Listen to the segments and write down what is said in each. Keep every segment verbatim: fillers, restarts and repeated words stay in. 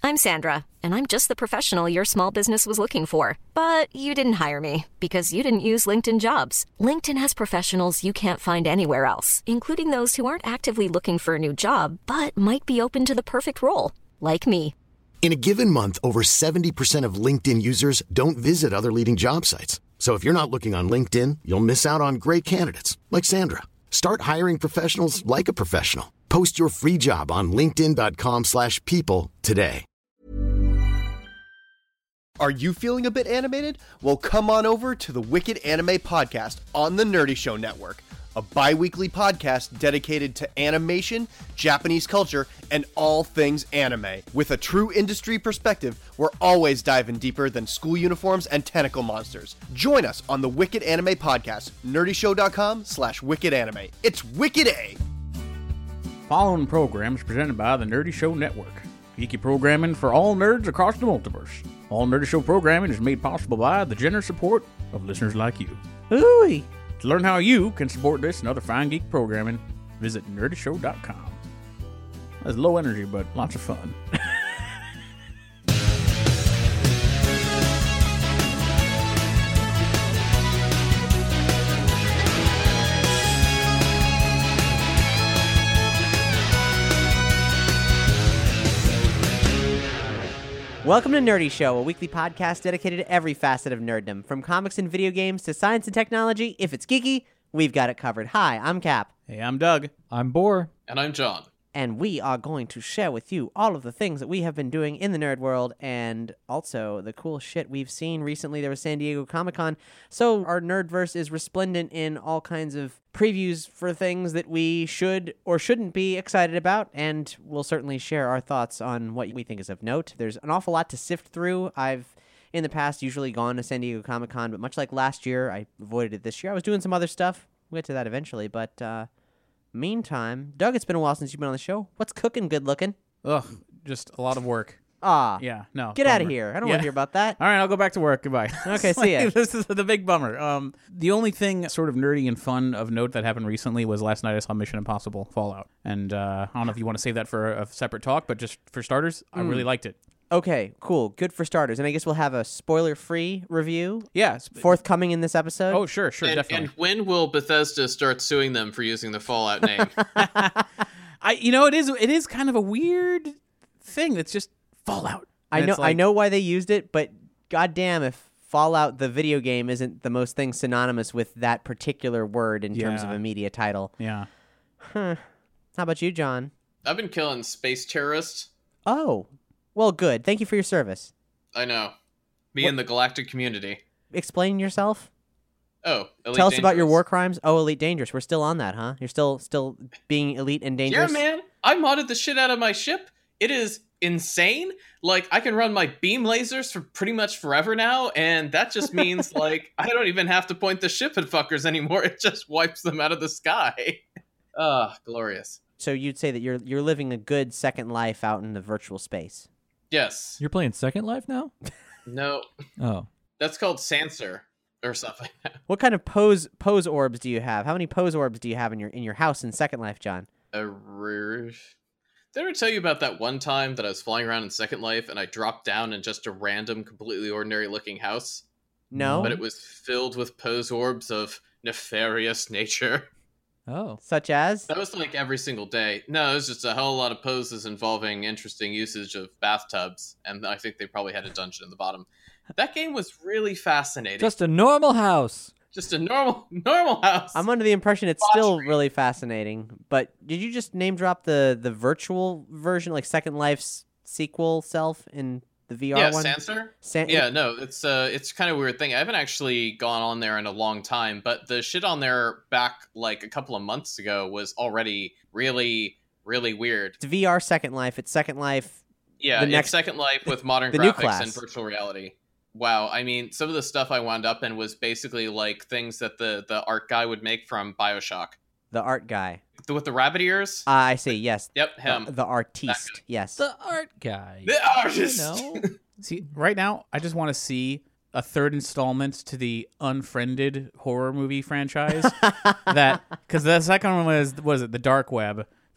I'm Sandra, and I'm just the professional your small business was looking for. But you didn't hire me because you didn't use LinkedIn Jobs. LinkedIn has professionals you can't find anywhere else, including those who aren't actively looking for a new job, but might be open to the perfect role, like me. In a given month, over seventy percent of LinkedIn users don't visit other leading job sites. So if you're not looking on LinkedIn, you'll miss out on great candidates like Sandra. Start hiring professionals like a professional. Post your free job on linkedin.com slash people today. Are you feeling a bit animated? Well, come on over to the Wicked Anime Podcast on the Nerdy Show Network, a bi-weekly podcast dedicated to animation, Japanese culture, and all things anime. With a true industry perspective, we're always diving deeper than school uniforms and tentacle monsters. Join us on the Wicked Anime Podcast, nerdyshow.com slash wicked anime. It's Wicked A! Following program is presented by the Nerdy Show Network. Geeky programming for all nerds across the multiverse. All Nerdy Show programming is made possible by the generous support of listeners like you. Ooh. To learn how you can support this and other fine geek programming, visit nerdy show dot com. That's low energy, but lots of fun. Welcome to Nerdy Show, a weekly podcast dedicated to every facet of nerddom. From comics and video games to science and technology, if it's geeky, we've got it covered. Hi, I'm Cap. Hey, I'm Doug. I'm Boar. And I'm John. And we are going to share with you all of the things that we have been doing in the nerd world and also the cool shit we've seen. Recently, there was San Diego Comic-Con, so our nerdverse is resplendent in all kinds of previews for things that we should or shouldn't be excited about, and we'll certainly share our thoughts on what we think is of note. There's an awful lot to sift through. I've, in the past, usually gone to San Diego Comic-Con, but much like last year, I avoided it this year. I was doing some other stuff. We'll get to that eventually, but... uh meantime, Doug, it's been a while since you've been on the show. What's cooking good looking? Ugh, just a lot of work. Ah. Yeah, no. Get bummer. out of here. I don't yeah. want to hear about that. All right, I'll go back to work. Goodbye. Okay, see ya. This is the big bummer. Um, the only thing sort of nerdy and fun of note that happened recently was last night I saw Mission Impossible Fallout. And uh, I don't know if you want to save that for a separate talk, but just for starters, I Mm. really liked it. Okay, cool. Good for starters. And I guess we'll have a spoiler-free review Yeah. forthcoming in this episode. Oh, sure, sure, and, definitely. and when will Bethesda start suing them for using the Fallout name? I, you know, it is it is kind of a weird thing. That's just Fallout. I And know it's like- I know why they used it, but goddamn if Fallout, the video game, isn't the most thing synonymous with that particular word in terms of Yeah. a media title. Yeah. Huh. How about you, John? I've been killing space terrorists. Oh. Well, good. Thank you for your service. I know. Me What- and the galactic community. Explain yourself. Oh, Elite Tell us about your Dangerous. war crimes. Oh, Elite Dangerous. We're still on that, huh? You're still still being elite and dangerous? Yeah, man. I modded the shit out of my ship. It is insane. Like, I can run my beam lasers for pretty much forever now, and that just means, like, I don't even have to point the ship at fuckers anymore. It just wipes them out of the sky. Ah, glorious. So you'd say that you're you're living a good second life out in the virtual space. Yes. You're playing Second Life now? No. Oh. That's called Sanser or something. What kind of pose pose orbs do you have? How many pose orbs do you have in your in your house in Second Life, John? A r- Did I ever tell you about that one time that I was flying around in Second Life and I dropped down in just a random, completely ordinary looking house? No. But it was filled with pose orbs of nefarious nature. Oh. Such as? That was like every single day. No, it was just a whole lot of poses involving interesting usage of bathtubs, and I think they probably had a dungeon in the bottom. That game was really fascinating. Just a normal house. Just a normal normal house. I'm under the impression it's still really fascinating. But did you just name drop the the virtual version, like Second Life's sequel self in the V R yeah, one? Sanser? San- Yeah, no, it's uh, it's kind of a weird thing. I haven't actually gone on there in a long time, but the shit on there back like a couple of months ago was already really, really weird. It's V R Second Life. It's Second Life. Yeah, the it's next- Second Life with modern the new graphics class. and virtual reality. Wow, I mean, some of the stuff I wound up in was basically like things that the, the art guy would make from BioShock. The art guy. The, with the rabbit ears? Uh, I see. Yes. Yep, him. The, the artiste. Yes. The art guy. The artist! No. See, right now, I just want to see a third installment to the Unfriended horror movie franchise. that because the second one was was it the Dark Web.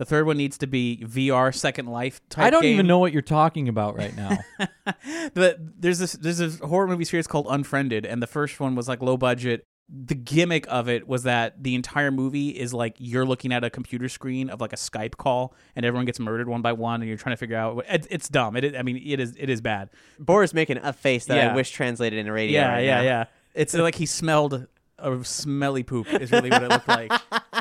The third one needs to be V R Second Life type I don't game. even know what you're talking about right now. But there's this there's this horror movie series called Unfriended, and the first one was like low budget. The gimmick of it was that the entire movie is like you're looking at a computer screen of like a Skype call, and everyone gets murdered one by one, and you're trying to figure out. What, it, it's dumb. It is, I mean, it is it is bad. Boris making a face that Yeah. I wish translated into radio. Yeah, right yeah, now. yeah. It's like he smelled a smelly poop. Is really what it looked like.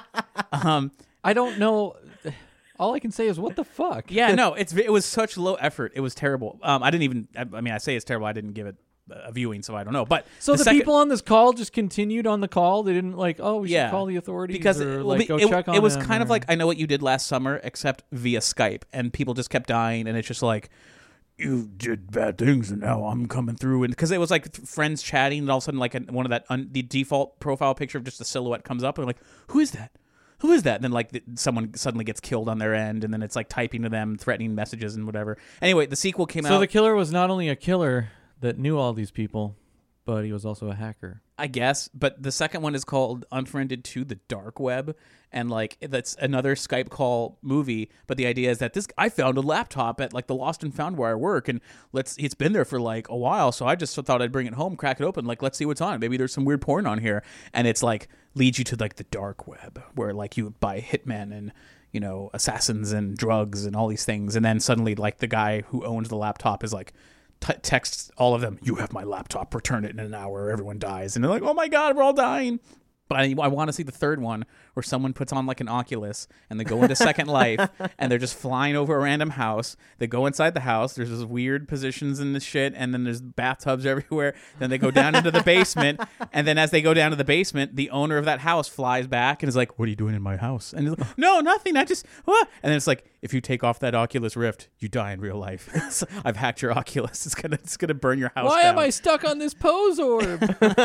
Um. I don't know. All I can say is, what the fuck? Yeah, no, it's it was such low effort. It was terrible. Um, I didn't even. I, I mean, I say it's terrible. I didn't give it a viewing, so I don't know. But So the, second, people on this call just continued on the call. They didn't like, oh, we should yeah, call the authorities because or it, like go it, check on it was them kind of or- like I know what you did last summer, except via Skype, and people just kept dying, and it's just like you did bad things, and now I'm coming through, and because it was like th- friends chatting, and all of a sudden, like a, one of that un, the default profile picture of just a silhouette comes up, and I'm like, who is that? Who is that? And then like the, someone suddenly gets killed on their end, and then it's like typing to them, threatening messages and whatever. Anyway, the sequel came So out. the killer was not only a killer that knew all these people, but he was also a hacker. I guess, but the second one is called Unfriended to the Dark Web, and like that's another Skype call movie. But the idea is that this I found a laptop at like the Lost and Found where I work, and let's it's been there for like a while, so I just thought I'd bring it home, crack it open, like let's see what's on it. Maybe there's some weird porn on here, and it's like leads you to like the dark web where like you buy hitmen and you know assassins and drugs and all these things, and then suddenly like the guy who owns the laptop is like. T- texts all of them, you have my laptop, return it in an hour or everyone dies. And they're like, oh my God, we're all dying. But I, I want to see the third one where someone puts on like an Oculus and they go into Second Life and they're just flying over a random house. They go inside the house. There's this weird positions in the shit, and then there's bathtubs everywhere. Then they go down into the basement, and then as they go down to the basement, the owner of that house flies back and is like, what are you doing in my house? And he's like, no, nothing. I just, what? And then it's like, if you take off that Oculus Rift, you die in real life. So I've hacked your Oculus. It's gonna, it's gonna burn your house Why down. am I stuck on this pose orb?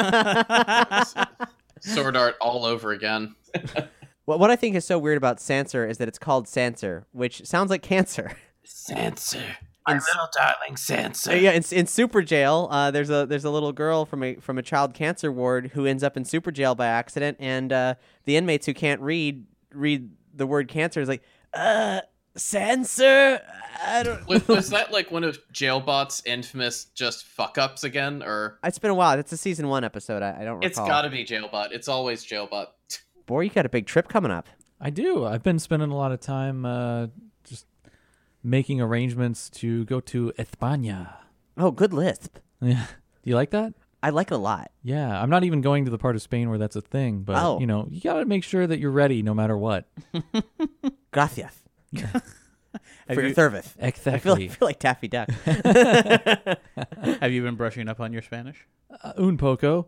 Sword art all over again. What what I think is so weird about Sanser is that it's called Sanser, which sounds like cancer. Sanser. My little darling Sanser. Uh, yeah, in, in Super Jail, uh, there's a there's a little girl from a from a child cancer ward who ends up in Super Jail by accident, and uh, the inmates who can't read read the word cancer is like, uh, Sanser. I don't. Was, was that like one of Jailbot's infamous just fuck ups again, or It's been a while. It's a season one episode. I, I don't recall. it's got to be Jailbot? It's always Jailbot. Boy, you got a big trip coming up. I do. I've been spending a lot of time uh, just making arrangements to go to España. Oh, good lisp. Yeah. Do you like that? I like it a lot. Yeah. I'm not even going to the part of Spain where that's a thing, but, Oh. you know, you got to make sure that you're ready no matter what. Gracias. Have For your you- service. Exactly. I feel, like, I feel like Taffy Duck. Have you been brushing up on your Spanish? Uh, un poco.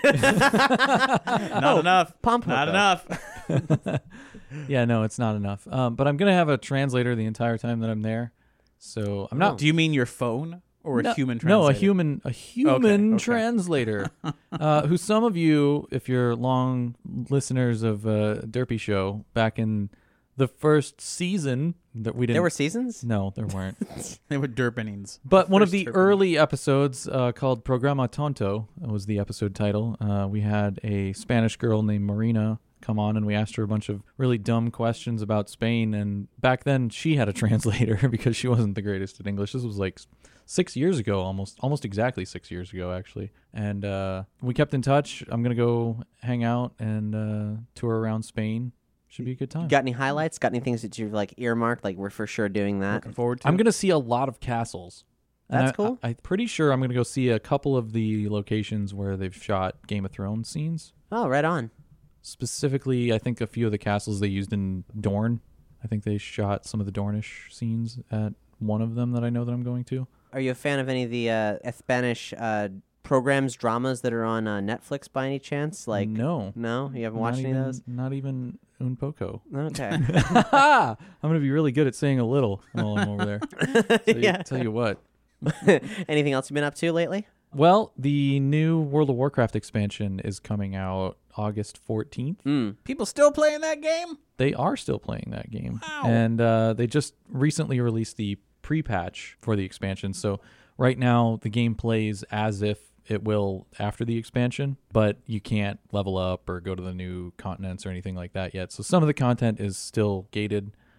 Not enough. Pompoco. Not enough. Yeah, no, it's not enough. Um, but I'm going to have a translator the entire time that I'm there. So I'm not... Do you mean your phone or no, a human translator? No, a human, a human okay. translator. uh, who some of you, if you're long listeners of uh, Derpy Show, back in the first season that we didn't. There were seasons? No, there weren't. They were derpenings. But one of First the derpenings. early episodes uh, called Programa Tonto was the episode title. Uh, we had a Spanish girl named Marina come on, and we asked her a bunch of really dumb questions about Spain. And back then, she had a translator because she wasn't the greatest at English. This was like six years ago, almost almost exactly six years ago, actually. And uh, we kept in touch. I'm going to go hang out and uh, tour around Spain. Should be a good time. Got any highlights? Got any things that you've like earmarked? Like we're for sure doing that. Looking forward to I'm it. going to see a lot of castles. And That's I- cool. I, I'm pretty sure I'm going to go see a couple of the locations where they've shot Game of Thrones scenes. Oh, right on. Specifically, I think a few of the castles they used in Dorne. I think they shot some of the Dornish scenes at one of them that I know that I'm going to. Are you a fan of any of the uh, Spanish uh, programs, dramas that are on uh, Netflix by any chance? Like no. no, you haven't Not watched any even, of those. Not even un poco. Okay. I'm going to be really good at saying a little while I'm over there. Tell you, Yeah. tell you what. Anything else you've been up to lately? Well, the new World of Warcraft expansion is coming out August fourteenth. Mm. People still playing that game? They are still playing that game. Wow. And uh, they just recently released the pre-patch for the expansion. So right now, the game plays as if it will after the expansion, but you can't level up or go to the new continents or anything like that yet. So some of the content is still gated.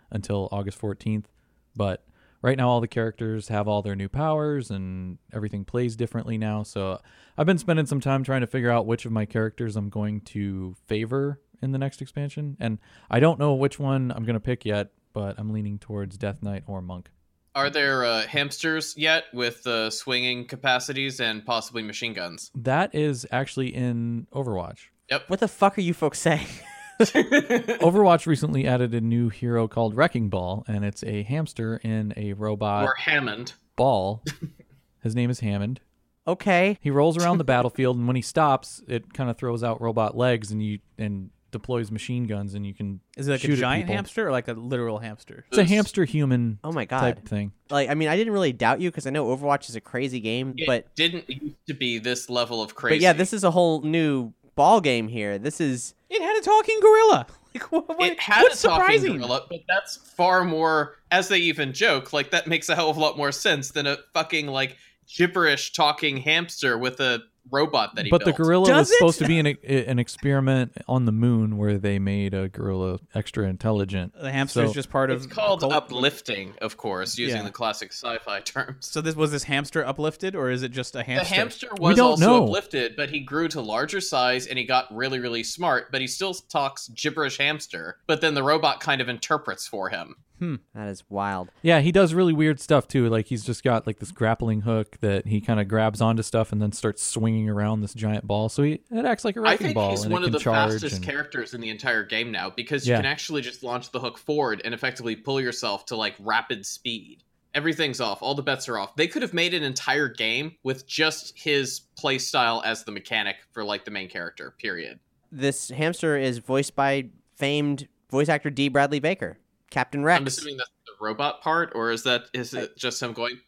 until August fourteenth. But right now, all the characters have all their new powers and everything plays differently now. So I've been spending some time trying to figure out which of my characters I'm going to favor in the next expansion. And I don't know which one I'm going to pick yet, but I'm leaning towards Death Knight or Monk. Are there uh, hamsters yet with uh, swinging capacities and possibly machine guns? That is actually in Overwatch. Yep. What the fuck are you folks saying? Overwatch recently added a new hero called Wrecking Ball, and it's a hamster in a robot Or Hammond. ball. His name is Hammond. Okay. He rolls around the battlefield, and when he stops, it kind of throws out robot legs and you and deploys machine guns, and you can Is it like shoot a at giant people. hamster or like a literal hamster? It's a hamster human Oh my god. type thing. Like, I mean, I didn't really doubt you because I know Overwatch is a crazy game, It but didn't used to be this level of crazy. but yeah, this is a whole new ball game here. This is It had a talking gorilla. Like, what, what, It had what's a talking surprising? gorilla, but that's far more, as they even joke, like that makes a hell of a lot more sense than a fucking like gibberish talking hamster with a robot that he But built. the gorilla Does was it? supposed to be an, an experiment on the moon where they made a gorilla extra intelligent. The hamster's So- just part of It's called cult- uplifting, of course, using Yeah. the classic sci-fi terms. So this was this hamster uplifted, or is it just a The hamster? hamster was don't also know. uplifted, but he grew to larger size and he got really, really smart, but he still talks gibberish hamster, but then the robot kind of interprets for him. that is wild. Yeah, he does really weird stuff too. Like he's just got like this grappling hook that he kind of grabs onto stuff and then starts swinging around this giant ball. So he it acts like a I wrecking think ball he's and one it of can the charge. fastest and- characters in the entire game now because you Yeah. can actually just launch the hook forward and effectively pull yourself to like rapid speed. Everything's off. All the bets are off. They could have made an entire game with just his play style as the mechanic for like the main character, period. This hamster is voiced by famed voice actor D. Bradley Baker, Captain Rex. I'm assuming that's the robot part, or is that is it just him going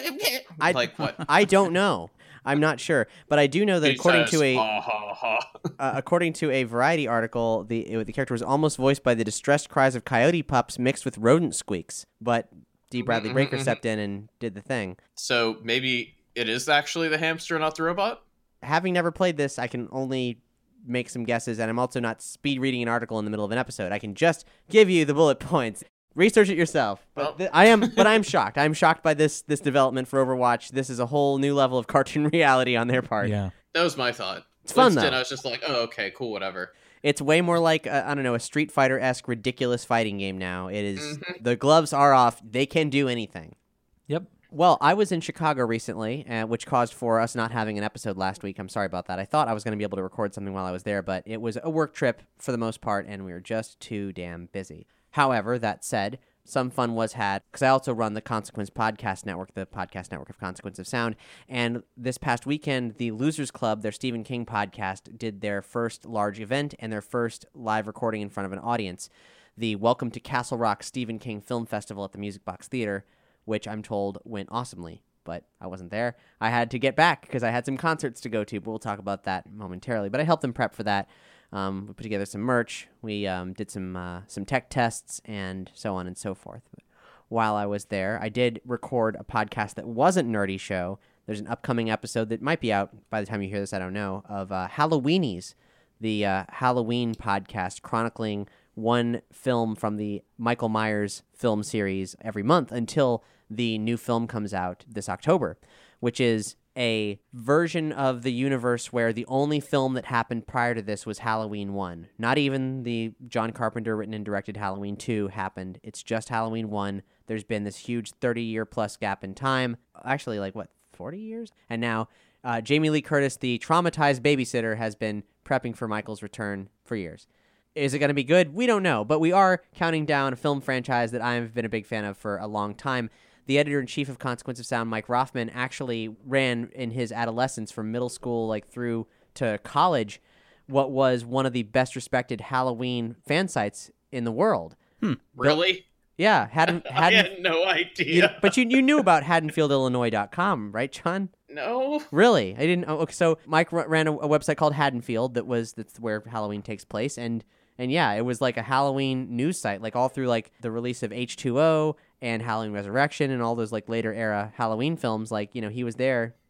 I, like what? I don't know. I'm not sure, but I do know that He according says, to a ha ha ha. uh, according to a Variety article, the it- the character was almost voiced by the distressed cries of coyote pups mixed with rodent squeaks. But D. Bradley Mm-hmm, Baker stepped in and did the thing. So maybe it is actually the hamster, not the robot. Having never played this, I can only make some guesses, and I'm also not speed reading an article in the middle of an episode. I can just give you the bullet points. Research it yourself. But Well- th- I am, but I'm shocked. I'm shocked by this this development for Overwatch. This is a whole new level of cartoon reality on their part. Yeah. That was my thought. It's fun, Winston, though. I was just like, oh, okay, cool, whatever. It's way more like I I don't know a Street Fighter esque ridiculous fighting game now. It is- Mhm. the gloves are off. They can do anything. Yep. Well, I was in Chicago recently, uh, which caused for us not having an episode last week. I'm sorry about that. I thought I was going to be able to record something while I was there, but it was a work trip for the most part, and we were just too damn busy. However, that said, some fun was had because I also run the Consequence Podcast Network, the podcast network of Consequence of Sound. And this past weekend, the Losers Club, their Stephen King podcast, did their first large event and their first live recording in front of an audience. The Welcome to Castle Rock Stephen King Film Festival at the Music Box Theater, which I'm told went awesomely, but I wasn't there. I had to get back because I had some concerts to go to, but we'll talk about that momentarily. But I helped them prep for that. Um, we put together some merch. We um, did some uh, some tech tests and so on and so forth. While I was there, I did record a podcast that wasn't Nerdy Show. There's an upcoming episode that might be out by the time you hear this, I don't know, of uh, Halloweenies, the uh, Halloween podcast chronicling one film from the Michael Myers film series every month until the new film comes out this October, which is a version of the universe where the only film that happened prior to this was Halloween one. Not even the John Carpenter written and directed Halloween two happened. It's just Halloween one. There's been this huge thirty-year plus gap in time. Actually, like, what, forty years? And now uh, Jamie Lee Curtis, the traumatized babysitter, has been prepping for Michael's return for years. Is it going to be good? We don't know, but we are counting down a film franchise that I've been a big fan of for a long time. The editor-in-chief of Consequence of Sound, Mike Rothman, actually ran in his adolescence from middle school like through to college what was one of the best-respected Halloween fan sites in the world. Really? Yeah, Haddon, I Haddon, had no you, idea. but you you knew about Haddonfield Illinois dot com, right, John? No. Really? I didn't. Oh, okay, so Mike r- ran a, a website called Haddonfield that was that's where Halloween takes place, and and yeah, it was like a Halloween news site, like all through like the release of H two O and Halloween Resurrection and all those like later era Halloween films. Like, you know, he was there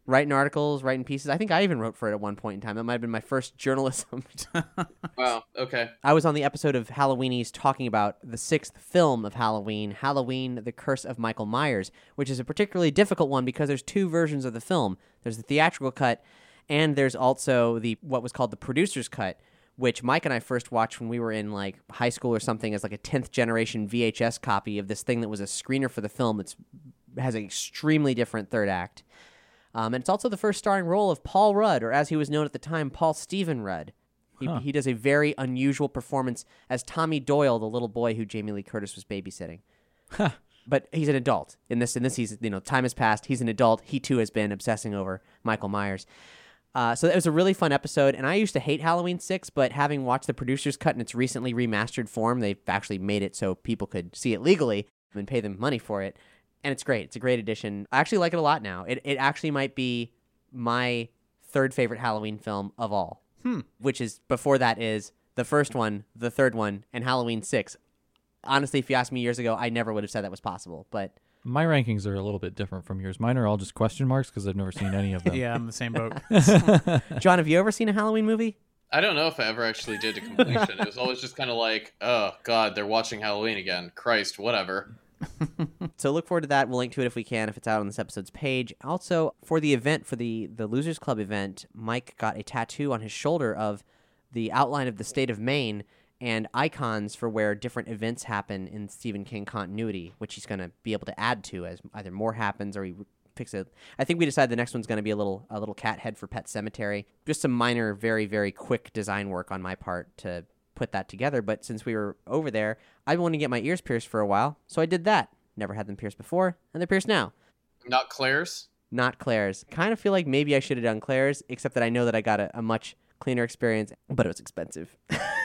writing articles, writing pieces. I think I even wrote for it at one point in time. That might have been my first journalism. Wow, okay. I was on the episode of Halloweenies talking about the sixth film of Halloween, Halloween, The Curse of Michael Myers, which is a particularly difficult one because there's two versions of the film. There's the theatrical cut, and there's also the what was called the producer's cut, which Mike and I first watched when we were in like high school or something as like a tenth generation V H S copy of this thing that was a screener for the film that's has an extremely different third act. Um, and it's also the first starring role of Paul Rudd, or as he was known at the time, Paul Stephen Rudd. He, Huh. he does a very unusual performance as Tommy Doyle, the little boy who Jamie Lee Curtis was babysitting. But he's an adult. In this, in this, he's, you know, time has passed. He's an adult. He too has been obsessing over Michael Myers. Uh, so it was a really fun episode, and I used to hate Halloween six, but having watched the producer's cut in its recently remastered form, they've actually made it so people could see it legally and pay them money for it. And it's great. It's a great addition. I actually like it a lot now. It it actually might be my third favorite Halloween film of all. Hmm. Which is, before that is the first one, the third one, and Halloween six. Honestly, if you asked me years ago, I never would have said that was possible. But My rankings are a little bit different from yours. Mine are all just question marks because I've never seen any of them. Yeah, I'm in the same boat. John, have you ever seen a Halloween movie? I don't know if I ever actually did to completion. It was always just kind of like, oh, God, they're watching Halloween again. Christ, whatever. So look forward to that. We'll link to it if we can, if it's out on this episode's page. Also, for the event, for the, the Losers Club event, Mike got a tattoo on his shoulder of the outline of the state of Maine and icons for where different events happen in Stephen King continuity, which he's going to be able to add to as either more happens or he picks it. I think we decided the next one's going to be a little a little cat head for Pet Sematary. Just some minor, very, very quick design work on my part to put that together. But since we were over there, I've been wanting to get my ears pierced for a while, so I did that. Never had them pierced before, and they're pierced now. Not Claire's? Not Claire's. Kind of feel like maybe I should have done Claire's, except that I know that I got a, a much cleaner experience, but it was expensive.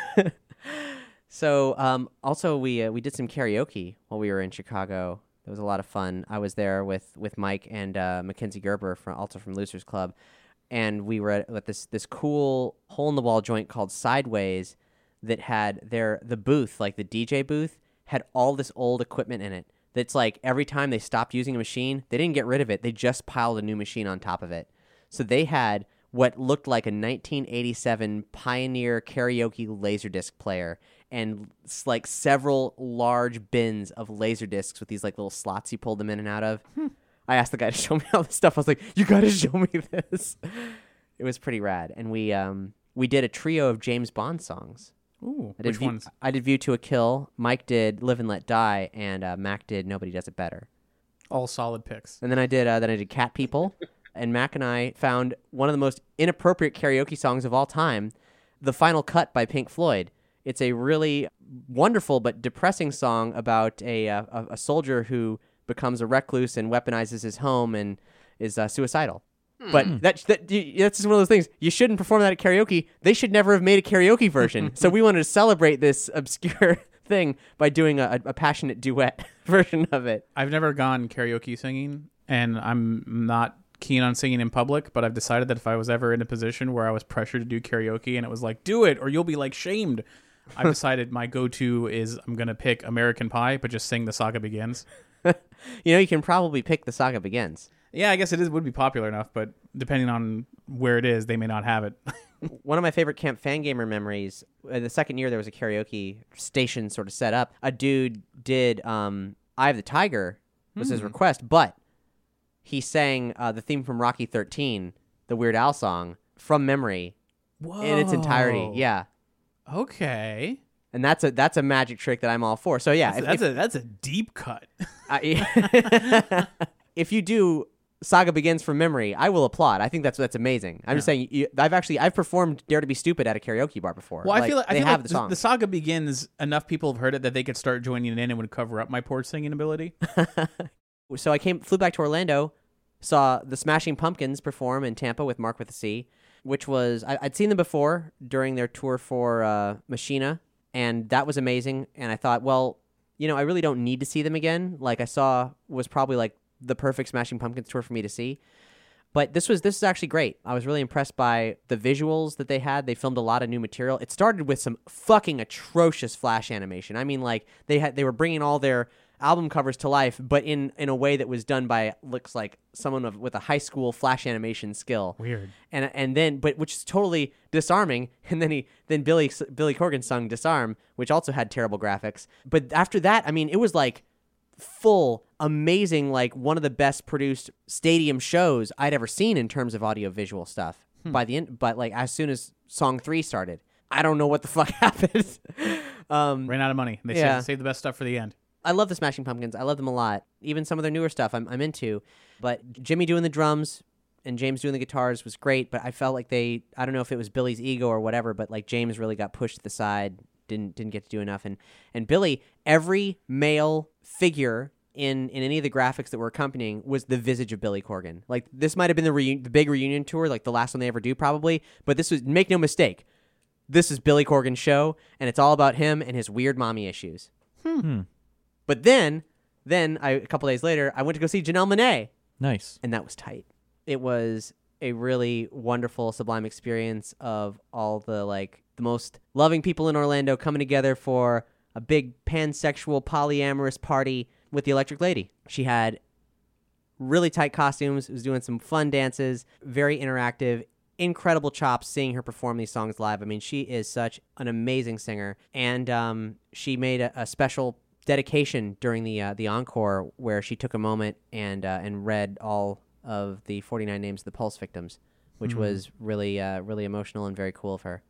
So, um, also, we uh, we did some karaoke while we were in Chicago. It was a lot of fun. I was there with, with Mike and uh, Mackenzie Gerber, from, also from Losers Club, and we were at, at this this cool hole-in-the-wall joint called Sideways that had their the booth, like the D J booth, had all this old equipment in it. That's like every time they stopped using a machine, they didn't get rid of it. They just piled a new machine on top of it. So they had what looked like a nineteen eighty-seven Pioneer karaoke Laserdisc player and s- like several large bins of Laserdiscs with these like little slots you pulled them in and out of. Hmm. I asked the guy to show me all this stuff. I was like, you got to show me this. It was pretty rad. And we um we did a trio of James Bond songs. Ooh, I did which View, ones? I did View to a Kill. Mike did Live and Let Die, and uh, Mac did Nobody Does It Better. All solid picks. And then I did uh, then I did Cat People, and Mac and I found one of the most inappropriate karaoke songs of all time, "The Final Cut" by Pink Floyd. It's a really wonderful but depressing song about a uh, a, a soldier who becomes a recluse and weaponizes his home and is uh, suicidal. But that, that that's just one of those things. You shouldn't perform that at karaoke. They should never have made a karaoke version. So we wanted to celebrate this obscure thing by doing a, a passionate duet version of it. I've never gone karaoke singing, and I'm not keen on singing in public, but I've decided that if I was ever in a position where I was pressured to do karaoke and it was like, do it or you'll be like shamed, I've decided my go-to is I'm going to pick American Pie, but just sing The Saga Begins. You know, you can probably pick The Saga Begins. Yeah, I guess it is would be popular enough, but depending on where it is, they may not have it. One of my favorite Camp Fangamer memories, uh, the second year there was a karaoke station sort of set up, a dude did um, Eye of the Tiger was his request, but he sang uh, the theme from Rocky thirteen, the Weird Al song, from memory Whoa. in its entirety. Yeah. Okay. And that's a that's a magic trick that I'm all for. So yeah, That's, if, that's if, a that's a deep cut. I, if you do Saga Begins from memory, I will applaud. I think that's that's amazing. I'm just saying, you, I've actually I've performed Dare to Be Stupid at a karaoke bar before. Well, I feel like I they feel have like the song. the Saga Begins. Enough people have heard it that they could start joining in and would cover up my poor singing ability. So I came flew back to Orlando, saw the Smashing Pumpkins perform in Tampa with Mark with a C, which was I, I'd seen them before during their tour for uh, Machina, and that was amazing. And I thought, well, you know, I really don't need to see them again. Like I saw was probably like the perfect Smashing Pumpkins tour for me to see. But this was this is actually great. I was really impressed by the visuals that they had. They filmed a lot of new material. It started with some fucking atrocious flash animation. I mean, like they had they were bringing all their album covers to life, but in, in a way that was done by, looks like someone of, with a high school flash animation skill. Weird. And and then, but which is totally disarming. And then he, then Billy Billy Corgan sung "Disarm," which also had terrible graphics. But after that, I mean, it was like full, amazing, like one of the best produced stadium shows I'd ever seen in terms of audio visual stuff. Hmm. By the end, but like as soon as song three started, I don't know what the fuck happened. um, Ran out of money. They yeah. saved, saved the best stuff for the end. I love the Smashing Pumpkins. I love them a lot. Even some of their newer stuff I'm, I'm into. But Jimmy doing the drums and James doing the guitars was great, but I felt like they, I don't know if it was Billy's ego or whatever, but like James really got pushed to the side, didn't didn't get to do enough. And, and Billy, every male figure in, in any of the graphics that were accompanying was the visage of Billy Corgan. Like, this might have been the, reu- the big reunion tour, like the last one they ever do probably, but this was, make no mistake, this is Billy Corgan's show, and it's all about him and his weird mommy issues. Hmm. But then, then I, a couple days later, I went to go see Janelle Monáe, Nice. and that was tight. It was a really wonderful, sublime experience of all the like the most loving people in Orlando coming together for a big pansexual, polyamorous party with the Electric Lady. She had really tight costumes, was doing some fun dances, very interactive, incredible chops seeing her perform these songs live. I mean, she is such an amazing singer, and um, she made a, a special dedication during the uh, the encore where she took a moment and uh, and read all of the forty-nine names of the Pulse victims, which mm-hmm. was really uh, really emotional and very cool of her.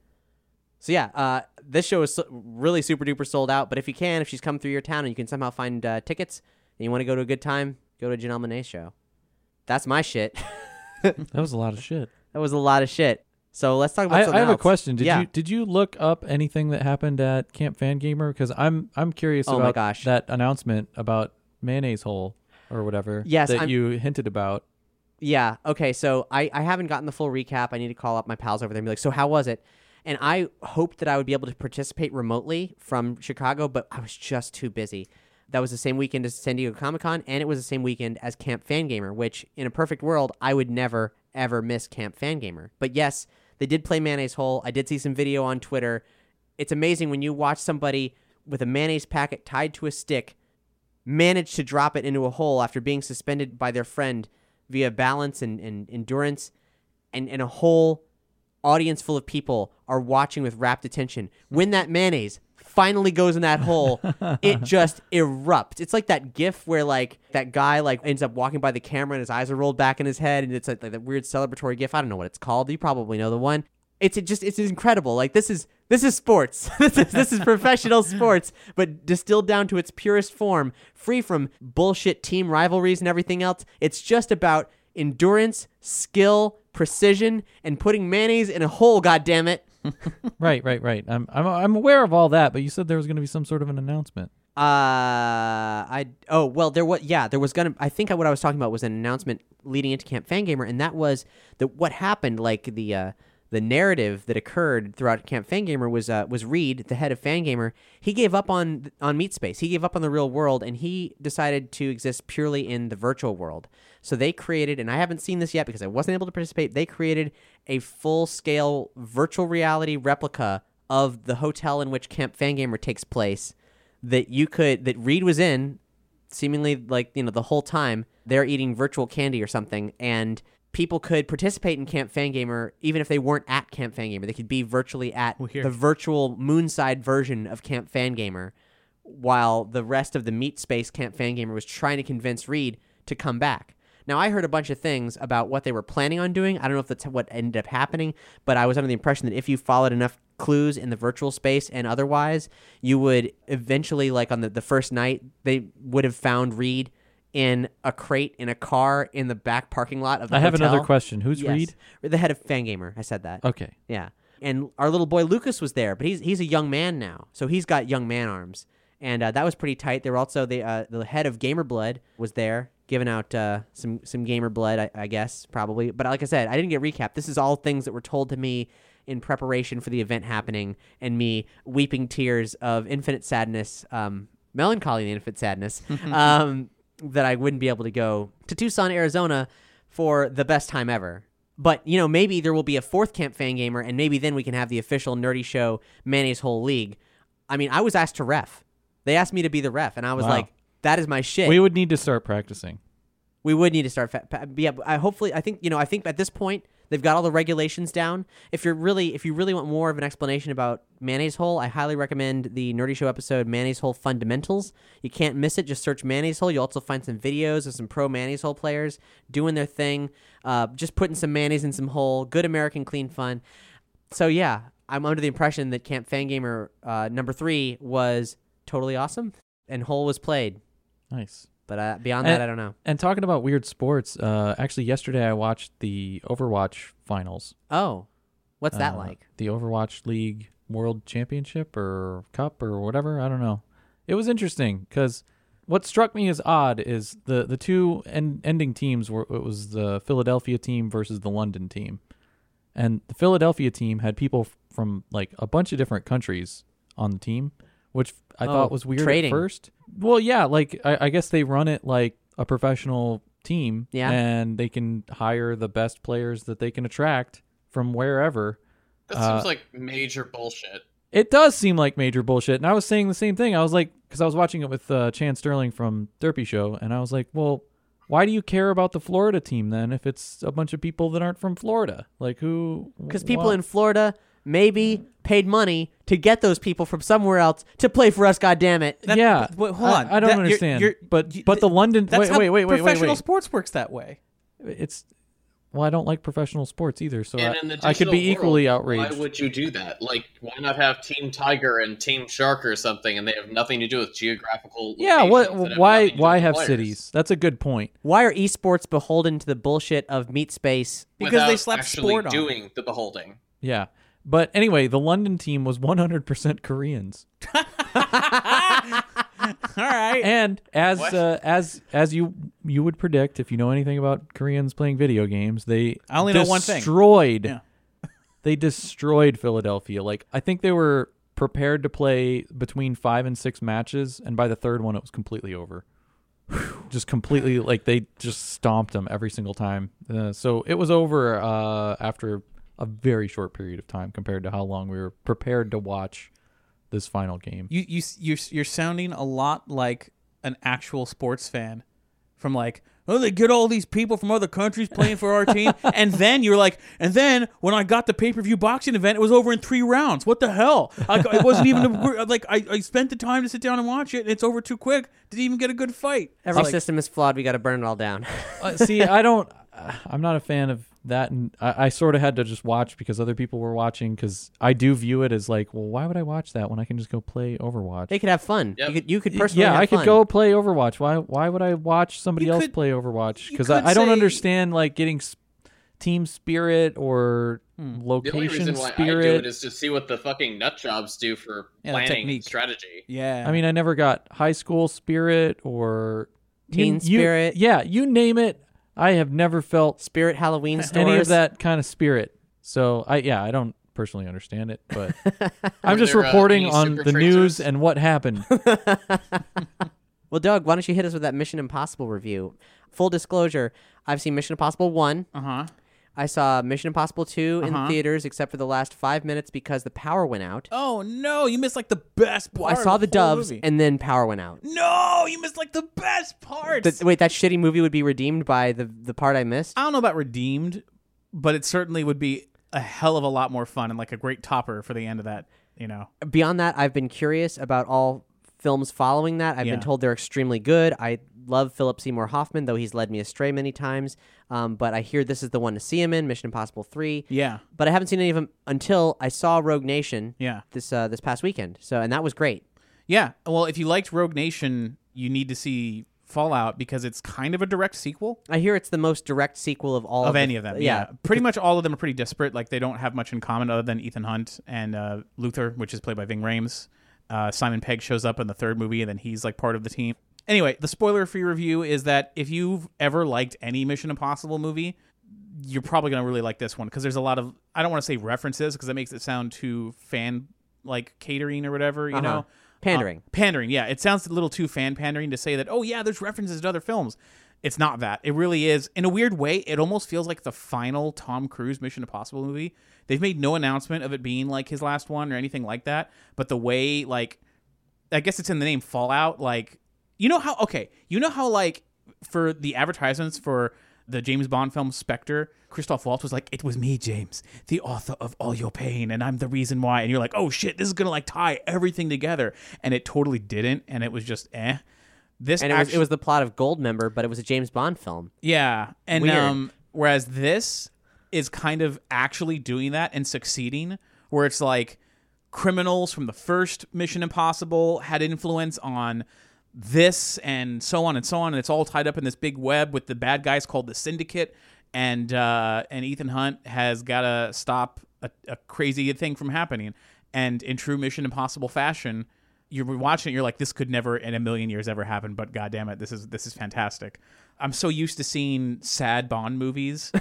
So yeah, uh, this show is so, really super duper sold out. But if you can, if she's come through your town and you can somehow find uh, tickets and you want to go to a good time, go to Janelle Monáe's show. That's my shit. That was a lot of shit. That was a lot of shit. So let's talk about I, something I have else. a question. Did yeah. you did you look up anything that happened at Camp Fangamer? Because I'm I'm curious Oh my about gosh. that announcement about Mayonnaise Hole or whatever Yes, that I'm- you hinted about. Yeah. Okay. So I, I haven't gotten the full recap. I need to call up my pals over there and be like, so how was it? And I hoped that I would be able to participate remotely from Chicago, but I was just too busy. That was the same weekend as San Diego Comic-Con, and it was the same weekend as Camp Fangamer, which in a perfect world, I would never, ever miss Camp Fangamer. But yes, they did play Mayonnaise Hole. I did see some video on Twitter. It's amazing when you watch somebody with a mayonnaise packet tied to a stick manage to drop it into a hole after being suspended by their friend via balance and, and endurance, and, and a whole audience full of people are watching with rapt attention. When that mayonnaise finally goes in that hole, it just erupts. It's like that gif where like that guy like ends up walking by the camera and his eyes are rolled back in his head, and it's like, like that weird celebratory gif. I don't know what it's called. You probably know the one. It's it just it's incredible. Like this is this is sports. this is this is professional sports, but distilled down to its purest form, free from bullshit team rivalries and everything else. It's just about endurance, skill, precision, and putting mayonnaise in a hole. God damn it! Right, right, right. I'm I'm I'm aware of all that, but you said there was going to be some sort of an announcement. Uh, I oh well, there was yeah, there was gonna. I think what I was talking about was an announcement leading into Camp Fangamer, and that was that what happened. Like the uh, the narrative that occurred throughout Camp Fangamer was uh, was Reed, the head of Fangamer. He gave up on on meat space. He gave up on the real world, and he decided to exist purely in the virtual world. So they created, and I haven't seen this yet because I wasn't able to participate. They created a full scale virtual reality replica of the hotel in which Camp Fangamer takes place. That you could, that Reed was in, seemingly like, you know, the whole time. They're eating virtual candy or something, and people could participate in Camp Fangamer even if they weren't at Camp Fangamer. They could be virtually at Weird. the virtual moonside version of Camp Fangamer, while the rest of the meat space Camp Fangamer was trying to convince Reed to come back. Now, I heard a bunch of things about what they were planning on doing. I don't know if that's what ended up happening, but I was under the impression that if you followed enough clues in the virtual space and otherwise, you would eventually, like on the, the first night, they would have found Reed in a crate in a car in the back parking lot of the I have hotel. another question. Who's Yes. Reed? The head of Fangamer. I said that. Okay. Yeah. And our little boy Lucas was there, but he's he's a young man now, so he's got young man arms. And uh, that was pretty tight. There were also the uh, the head of Gamer Blood was there, giving out uh, some some gamer blood, I, I guess, probably. But like I said, I didn't get recap. This is all things that were told to me in preparation for the event happening, and me weeping tears of infinite sadness, um, melancholy and infinite sadness, um, that I wouldn't be able to go to Tucson, Arizona for the best time ever. But, you know, maybe there will be a fourth Camp Fangamer, and maybe then we can have the official Nerdy Show Mayonnaise Hole League. I mean, I was asked to ref. They asked me to be the ref, and I was Wow. like, that is my shit. We would need to start practicing. We would need to start. Fa- pa- yeah, I hopefully, I think you know. I think at this point they've got all the regulations down. If you're really, if you really want more of an explanation about Mayonnaise Hole, I highly recommend the Nerdy Show episode Mayonnaise Hole Fundamentals. You can't miss it. Just search Mayonnaise Hole. You'll also find some videos of some pro Mayonnaise Hole players doing their thing, uh, just putting some mayonnaise in some hole. Good American clean fun. So yeah, I'm under the impression that Camp Fangamer uh, number three was totally awesome, and Hole was played. Nice. But uh, beyond and, that, I don't know. And talking about weird sports, uh, actually yesterday I watched the Overwatch finals. Oh, what's that uh, like? The Overwatch League World Championship or Cup or whatever. I don't know. It was interesting because what struck me as odd is the, the two en- ending teams were, it was the Philadelphia team versus the London team. And the Philadelphia team had people f- from like a bunch of different countries on the team, which I Oh, thought was weird trading. at first. Well, yeah, like I, I guess they run it like a professional team, Yeah. and they can hire the best players that they can attract from wherever. That Uh, seems like major bullshit. It does seem like major bullshit, and I was saying the same thing. I was like, because I was watching it with uh, Chan Sterling from Derpy Show, and I was like, well, why do you care about the Florida team then if it's a bunch of people that aren't from Florida? Like who? Because people wha- in Florida maybe paid money to get those people from somewhere else to play for us. goddammit. That- yeah, but- wait, hold I- on. I, don't That- you're- understand. you're- but you- but the London. That's wait, how wait, wait, wait, wait, professional wait. sports works that way. It's well, I don't like professional sports either, so And I, in the I could be digital equally world, outraged. Why would you do that? Like, why not have Team Tiger and Team Shark or something, and they have nothing to do with geographical yeah, locations what? that have Why? nothing to do Why with have players? cities? That's a good point. Why are esports beholden to the bullshit of meat space? Because Without they slap actually sport on it. doing the beholding. Yeah, but anyway, the London team was one hundred percent Koreans. All right. And as What? uh, as as you you would predict, if you know anything about Koreans playing video games, they I only know one thing. destroyed. Yeah. They destroyed Philadelphia. Like I think they were prepared to play between five and six matches, and by the third one, it was completely over. Just completely, like they just stomped them every single time. Uh, so it was over uh, after a very short period of time compared to how long we were prepared to watch this final game. You you you're you're sounding a lot like an actual sports fan, from like, oh, they get all these people from other countries playing for our team, and then you're like, and then when I got the pay per view boxing event, it was over in three rounds. What the hell? I, it wasn't even a, like I, I spent the time to sit down and watch it, and it's over too quick. Didn't even get a good fight. Every Like, system is flawed. We got to burn it all down. Uh, see, I don't. Uh, I'm not a fan of that, and I, I sort of had to just watch because other people were watching. Because I do view it as like, well, why would I watch that when I can just go play Overwatch? They could have fun. Yep. You could, you could personally yeah, have I could fun. go play Overwatch. Why? Why would I watch somebody You else could- play Overwatch? you Because could I, I don't say- understand like getting s- team spirit or The only location reason why spirit. I do it is to see what the fucking nut jobs do for Yeah, the planning technique. strategy. yeah. I mean, I never got high school spirit or Teen you- you- spirit. Yeah, you name it. I have never felt Spirit Halloween stores. any of that kind of spirit. So I yeah, I don't personally understand it, but I'm Were just there, uh, reporting any on super the news tracers? and what happened. Well, Doug, why don't you hit us with that Mission Impossible review? Full disclosure, I've seen Mission Impossible one. uh huh. I saw Mission Impossible two in Uh-huh. theaters, except for the last five minutes because the power went out. Oh no, you missed like the best part. I saw of the whole doves, movie. and then power went out. No, you missed like the best parts. Th- wait, that shitty movie would be redeemed by the the part I missed? I don't know about redeemed, but it certainly would be a hell of a lot more fun and like a great topper for the end of that. You know, Beyond that, I've been curious about all films following that. I've Yeah. been told they're extremely good. I love Philip Seymour Hoffman, though he's led me astray many times. Um, but I hear this is the one to see him in, Mission Impossible three. yeah, But I haven't seen any of them until I saw Rogue Nation yeah, this uh, this past weekend. So, and that was great. yeah. Well, if you liked Rogue Nation, you need to see Fallout because it's kind of a direct sequel I hear it's the most direct sequel of all of the- any of them. Yeah, pretty much all of them are pretty disparate. Like they don't have much in common other than Ethan Hunt and uh, Luther, which is played by Ving Rhames. Uh, Simon Pegg shows up in the third movie, and then he's like part of the team. Anyway, the spoiler-free review is that if you've ever liked any Mission Impossible movie, you're probably going to really like this one because there's a lot of, I don't want to say references because that makes it sound too fan like catering or whatever, you Uh-huh. know. Pandering. Uh, pandering, yeah. It sounds a little too fan pandering to say that, oh, yeah, there's references to other films. It's not that. It really is. In a weird way, it almost feels like the final Tom Cruise Mission Impossible movie. They've made no announcement of it being like his last one or anything like that. But the way, like, I guess it's in the name Fallout, like, You know how, okay, you know how, like, for the advertisements for the James Bond film Spectre, Christoph Waltz was like, it was me, James, the author of all your pain, and I'm the reason why. And you're like, oh shit, this is gonna like tie everything together. And it totally didn't, and it was just eh. This and it, actually, was, it was the plot of Goldmember, but it was a James Bond film. Yeah. And Weird. um whereas this is kind of actually doing that and succeeding, where it's like criminals from the first Mission Impossible had influence on this and so on and so on, and it's all tied up in this big web with the bad guys called the Syndicate, and uh, and Ethan Hunt has got to stop a, a crazy thing from happening. And in true Mission Impossible fashion, you're watching it, you're like, this could never in a million years ever happen, but goddamn it, this is this is fantastic. I'm so used to seeing sad Bond movies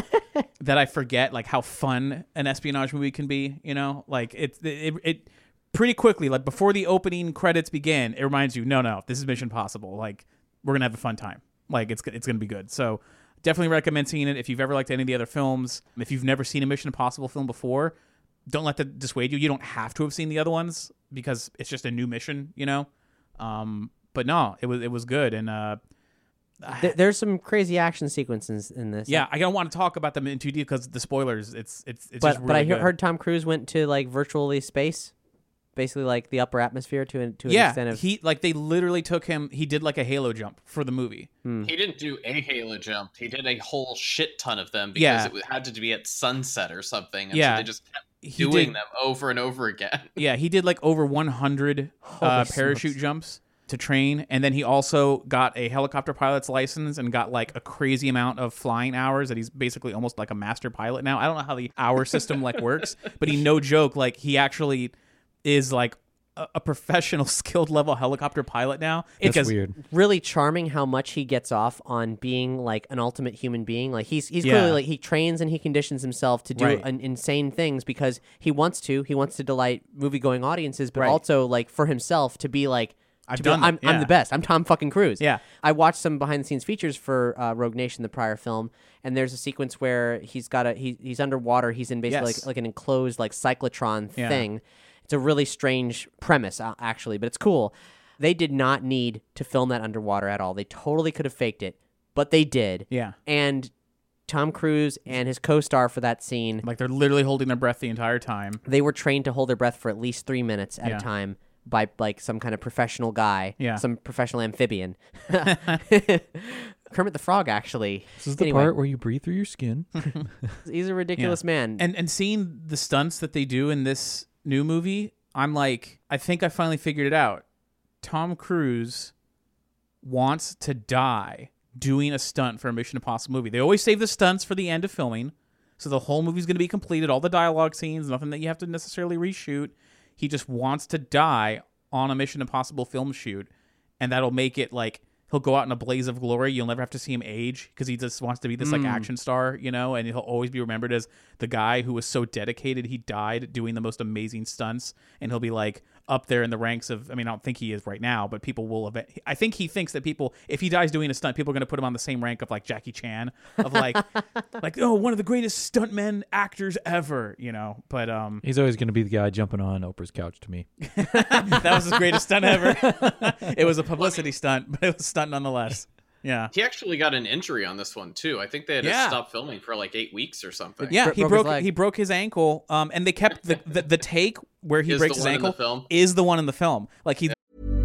that I forget like how fun an espionage movie can be. You know, like it it. it pretty quickly, like before the opening credits begin, it reminds you, no, no, this is Mission Impossible. Like, we're gonna have a fun time. Like, it's it's gonna be good. So, definitely recommend seeing it. If you've ever liked any of the other films, if you've never seen a Mission Impossible film before, don't let that dissuade you. You don't have to have seen the other ones because it's just a new mission, you know. Um, but no, it was it was good, and uh, Th- there's some crazy action sequences in this. yeah, I don't want to talk about them in too deep because the spoilers. It's it's it's but just really but I good. heard Tom Cruise went to like virtually space. Basically, like the upper atmosphere to an, to an yeah, extent of he like they literally took him. He did like a Halo jump for the movie. Hmm. He didn't do a Halo jump. He did a whole shit ton of them because Yeah. it had to be at sunset or something. And Yeah. so they just kept He doing did- them over and over again. Yeah, he did like over one hundred uh, Holy parachute smokes. jumps to train, and then he also got a helicopter pilot's license and got like a crazy amount of flying hours that he's basically almost like a master pilot now. I don't know how the hour system like works, but he no joke like he actually is like a, a professional skilled level helicopter pilot now. That's Because- weird. really charming how much he gets off on being like an ultimate human being. Like he's he's Yeah. clearly like he trains and he conditions himself to do Right. an, insane things because he wants to. He wants to delight movie going audiences, but Right. also like for himself to be like. I've to be, done that, I'm, I'm yeah. the best. I'm Tom fucking Cruise. Yeah. I watched some behind the scenes features for uh, Rogue Nation, the prior film, and there's a sequence where he's got a he, he's underwater. He's in basically Yes. like, like an enclosed like cyclotron Yeah. thing. It's a really strange premise, uh, actually, but it's cool. They did not need to film that underwater at all. They totally could have faked it, but they did. Yeah. And Tom Cruise and his co-star for that scene, Like they're literally holding their breath the entire time. they were trained to hold their breath for at least three minutes at Yeah. a time by like some kind of professional guy, Yeah. some professional amphibian. Kermit the Frog, actually. This is the Anyway, part where you breathe through your skin. he's a ridiculous man. And and seeing the stunts that they do in this new movie, I'm like, I think I finally figured it out. Tom Cruise wants to die doing a stunt for a Mission Impossible movie. They always save the stunts for the end of filming, so the whole movie's going to be completed, all the dialogue scenes, nothing that you have to necessarily reshoot. He just wants to die on a Mission Impossible film shoot, and that'll make it like he'll go out in a blaze of glory. You'll never have to see him age because he just wants to be this like action star, you know, and he'll always be remembered as the guy who was so dedicated he died doing the most amazing stunts, and he'll be like up there in the ranks of, I mean, I don't think he is right now, but people will event, I think he thinks that people, if he dies doing a stunt, people are going to put him on the same rank of like Jackie Chan, of like like oh, one of the greatest stuntmen actors ever, you know. But um He's always going to be the guy jumping on Oprah's couch to me. that was his greatest stunt ever. It was a publicity stunt, but it was a stunt nonetheless. Yeah. He actually got an injury on this one too. I think they had Yeah. to stop filming for like eight weeks or something. Yeah, Bro- he broke his broke leg. he broke his ankle. Um, and they kept the the, the take where he Is breaks the his one in the ankle film? is the one in the film. Like he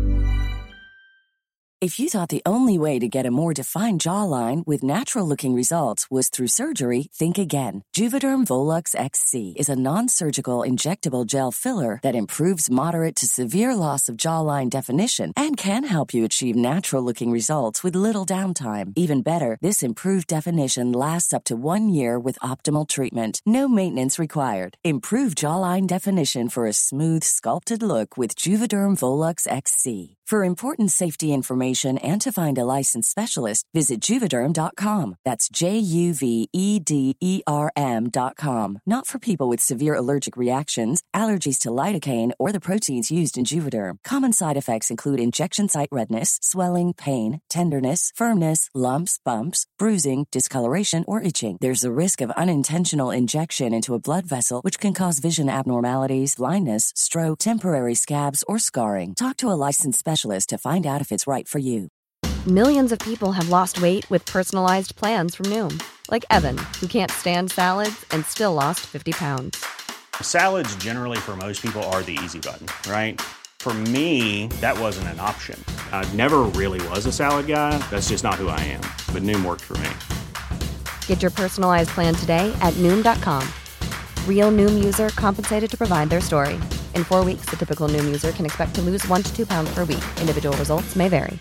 If you thought the only way to get a more defined jawline with natural-looking results was through surgery, think again. Juvederm Volux X C is a non-surgical injectable gel filler that improves moderate to severe loss of jawline definition and can help you achieve natural-looking results with little downtime. Even better, this improved definition lasts up to one year with optimal treatment. No maintenance required. Improve jawline definition for a smooth, sculpted look with Juvederm Volux X C. For important safety information and to find a licensed specialist, visit Juvederm dot com. That's J U V E D E R M dot com. Not for people with severe allergic reactions, allergies to lidocaine, or the proteins used in Juvederm. Common side effects include injection site redness, swelling, pain, tenderness, firmness, lumps, bumps, bruising, discoloration, or itching. There's a risk of unintentional injection into a blood vessel, which can cause vision abnormalities, blindness, stroke, temporary scabs, or scarring. Talk to a licensed specialist to find out if it's right for you. Millions of people have lost weight with personalized plans from Noom. Like Evan, who can't stand salads and still lost fifty pounds. Salads generally for most people are the easy button, right? For me, that wasn't an option. I never really was a salad guy. That's just not who I am. But Noom worked for me. Get your personalized plan today at Noom dot com. Real Noom user compensated to provide their story. In four weeks, the typical Noom user can expect to lose one to two pounds per week. Individual results may vary.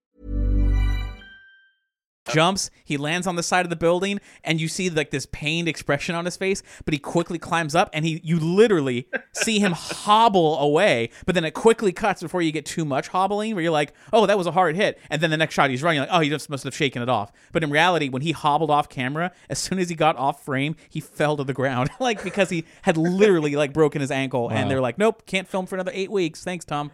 Jumps, he lands on the side of the building, and you see like this pained expression on his face, but he quickly climbs up, and he you literally see him hobble away, but then it quickly cuts before you get too much hobbling, where you're like, oh, that was a hard hit, and then the next shot he's running, like, oh, he just must have shaken it off. But in reality, when he hobbled off camera, as soon as he got off frame, he fell to the ground, like because he had literally like broken his ankle, wow. And they're like, nope, can't film for another eight weeks. Thanks, Tom.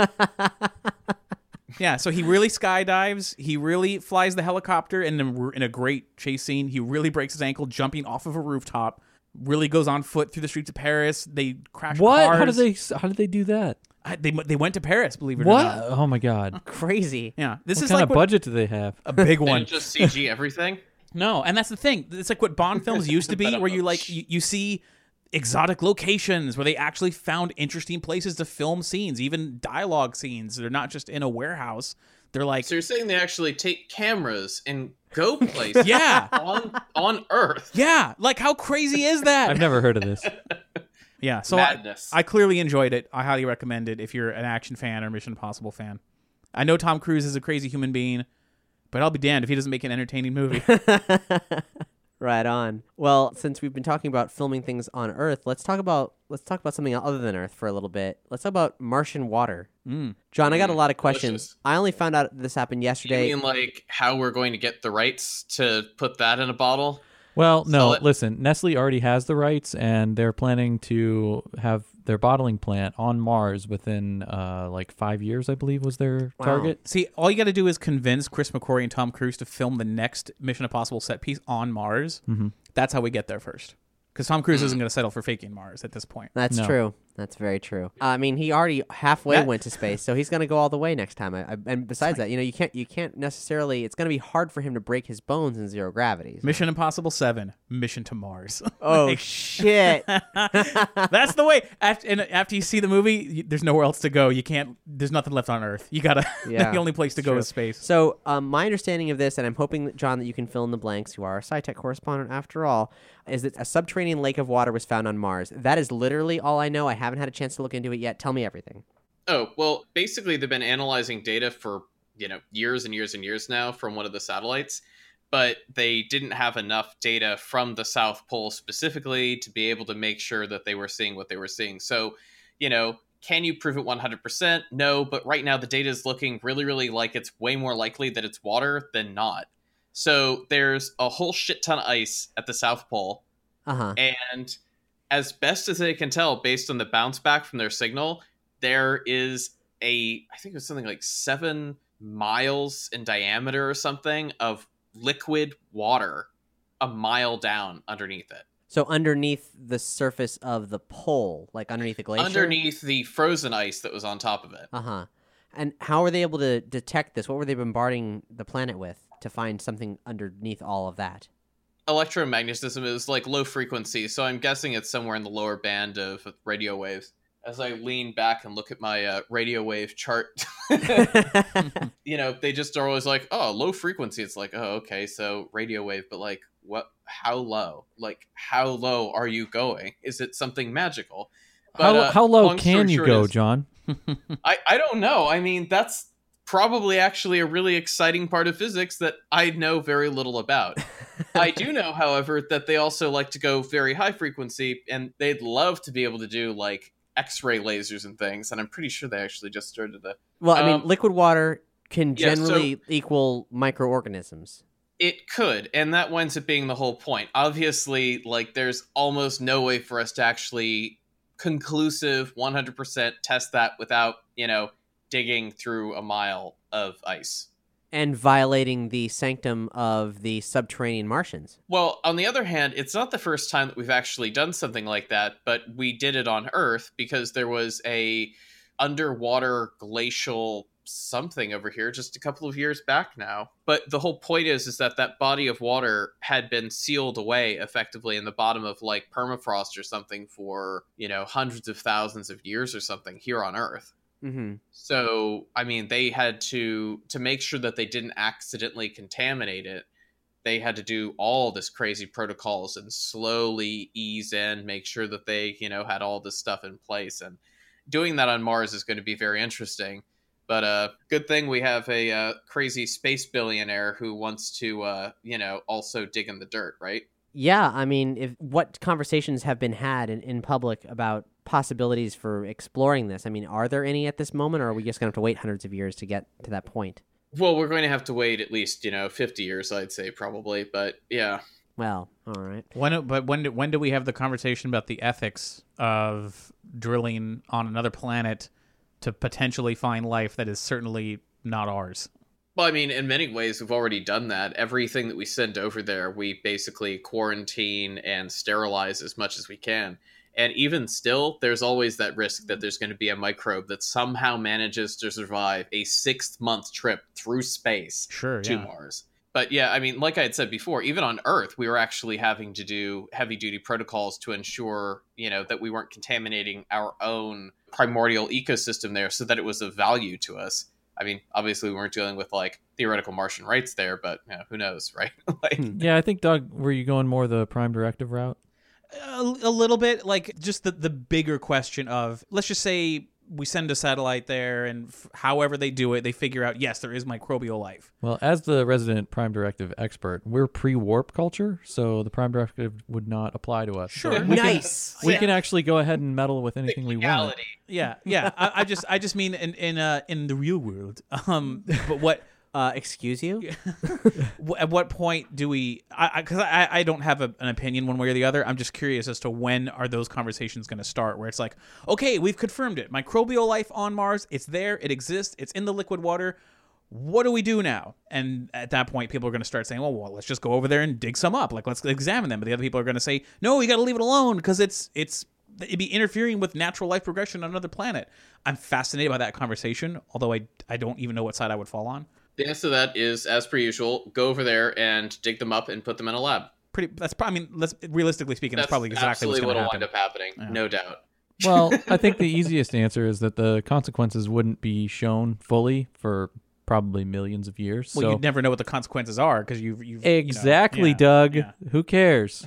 Yeah, so he really skydives. He really flies the helicopter in a, in a great chase scene. He really breaks his ankle jumping off of a rooftop. Really goes on foot through the streets of Paris. They crash what? cars. How did they? How did they do that? I, they they went to Paris. Believe it what? or not. Oh my god! Crazy. Yeah, this what is kind like of what, budget do they have? A big one. Didn't just C G everything. No, and that's the thing. It's like what Bond films used to be, where you like you, you see exotic locations where they actually found interesting places to film scenes, even dialogue scenes. They're not just in a warehouse. They're like, so you're saying they actually take cameras and go places? Yeah, on on Earth. Yeah, like how crazy is that? I've never heard of this. Yeah, so I, I clearly enjoyed it. I highly recommend it if you're an action fan or Mission Impossible fan. I know Tom Cruise is a crazy human being, but I'll be damned if he doesn't make an entertaining movie. Right on. Well, since we've been talking about filming things on Earth, let's talk about let's talk about something other than Earth for a little bit. Let's talk about Martian water. Mm. John, I got a lot of questions. Delicious. I only found out this happened yesterday. You mean like how we're going to get the rights to put that in a bottle? Well, no, Sell it? listen, Nestle already has the rights, and they're planning to have their bottling plant on Mars within uh, like five years, I believe was their Wow. target. See, all you got to do is convince Chris McQuarrie and Tom Cruise to film the next Mission Impossible set piece on Mars. Mm-hmm. That's how we get there first. Because Tom Cruise isn't going to settle for faking Mars at this point. That's No. true. That's very true. I mean, he already halfway That- went to space, so he's going to go all the way next time. I, I, and besides that, you know, you can't you can't necessarily. It's going to be hard for him to break his bones in zero gravity. so- Mission Impossible seven, Mission to Mars. Oh Like, shit! that's the way. After, and after you see the movie, you, there's nowhere else to go. You can't. There's nothing left on Earth. You gotta. Yeah, the only place to go true. is space. So, um, my understanding of this, and I'm hoping that John, that you can fill in the blanks. You are a SciTech correspondent after all. Is that a subterranean lake of water was found on Mars? That is literally all I know. I haven't had a chance to look into it yet. Tell me everything. Oh, well, basically they've been analyzing data for, you know, years and years and years now from one of the satellites, but they didn't have enough data from the South Pole specifically to be able to make sure that they were seeing what they were seeing. So, you know, can you prove it one hundred percent? No, but right now the data is looking really, really like it's way more likely that it's water than not. So there's a whole shit ton of ice at the South Pole. Uh-huh. And as best as they can tell, based on the bounce back from their signal, there is a, I think it was something like seven miles in diameter or something of liquid water a mile down underneath it. So underneath the surface of the pole, like underneath the glacier? Underneath the frozen ice that was on top of it. Uh-huh. And how were they able to detect this? What were they bombarding the planet with to find something underneath all of that? Electromagnetism is like low frequency, so I'm guessing it's somewhere in the lower band of radio waves. As I lean back and look at my uh, radio wave chart, you know, they just are always like, oh, low frequency. It's like, oh, okay, so radio wave, but like, what, how low? Like, how low are you going? Is it something magical? But, how, uh, how low long can story you short go, is- John? I, I don't know. I mean, that's probably actually a really exciting part of physics that I know very little about. I do know, however, that they also like to go very high frequency, and they'd love to be able to do like X-ray lasers and things, and I'm pretty sure they actually just started to. Well, I mean, Um, liquid water can yeah, so- generally equal microorganisms. It could, and that winds up being the whole point. Obviously, like, there's almost no way for us to actually conclusive one hundred percent test that without, you know, digging through a mile of ice. And violating the sanctum of the subterranean Martians. Well, on the other hand, it's not the first time that we've actually done something like that, but we did it on Earth because there was a underwater glacial something over here just a couple of years back now. But the whole point is, is that that body of water had been sealed away effectively in the bottom of like permafrost or something for, you know, hundreds of thousands of years or something here on Earth. Mm-hmm. So, I mean, they had to, to make sure that they didn't accidentally contaminate it. They had to do all this crazy protocols and slowly ease in, make sure that they, you know, had all this stuff in place. And doing that on Mars is going to be very interesting. But uh, good thing we have a uh, crazy space billionaire who wants to, uh, you know, also dig in the dirt, right? Yeah, I mean, if what conversations have been had in, in public about possibilities for exploring this? I mean, are there any at this moment, or are we just going to have to wait hundreds of years to get to that point? Well, we're going to have to wait at least, you know, fifty years, I'd say, probably. But yeah. Well, all right. When, but when do, when do we have the conversation about the ethics of drilling on another planet to potentially find life that is certainly not ours? Well, I mean, in many ways, we've already done that. Everything that we send over there, we basically quarantine and sterilize as much as we can. And even still, there's always that risk that there's going to be a microbe that somehow manages to survive a six-month trip through space sure, to yeah. Mars. But yeah, I mean, like I had said before, even on Earth, we were actually having to do heavy-duty protocols to ensure, you know, that we weren't contaminating our own primordial ecosystem there so that it was of value to us. I mean, obviously, we weren't dealing with, like, theoretical Martian rights there, but, you know, who knows, right? like, yeah, I think, Doug, were you going more the Prime Directive route? A, a little bit, like, just the, the bigger question of, let's just say we send a satellite there, and f- however they do it, they figure out, yes, there is microbial life. Well, as the resident Prime Directive expert, we're pre-warp culture, so the Prime Directive would not apply to us. Sure. So we Nice. Can, we Yeah. can actually go ahead and meddle with anything we want. reality. Yeah, yeah. I, I just, I just mean in in uh, in the real world. Um, but what? Uh, excuse you? w- At what point do we? I because I, I, I don't have a, an opinion one way or the other. I'm just curious as to when are those conversations going to start? Where it's like, okay, we've confirmed it. Microbial life on Mars. It's there. It exists. It's in the liquid water. What do we do now? And at that point, people are going to start saying, well, well, let's just go over there and dig some up. Like, let's examine them. But the other people are going to say, no, you got to leave it alone because it's it's it'd be interfering with natural life progression on another planet. I'm fascinated by that conversation, although I, I don't even know what side I would fall on. The answer to that is, as per usual, go over there and dig them up and put them in a lab. Pretty. That's probably. I mean, let's realistically speaking, that's, That's probably exactly absolutely what's what going will to wind happen. up happening, Yeah. no doubt. Well, I think the easiest answer is that the consequences wouldn't be shown fully for probably millions of years. Well, so. you'd never know what the consequences are because you've, you've Exactly, you know, yeah, Doug. yeah. Who cares?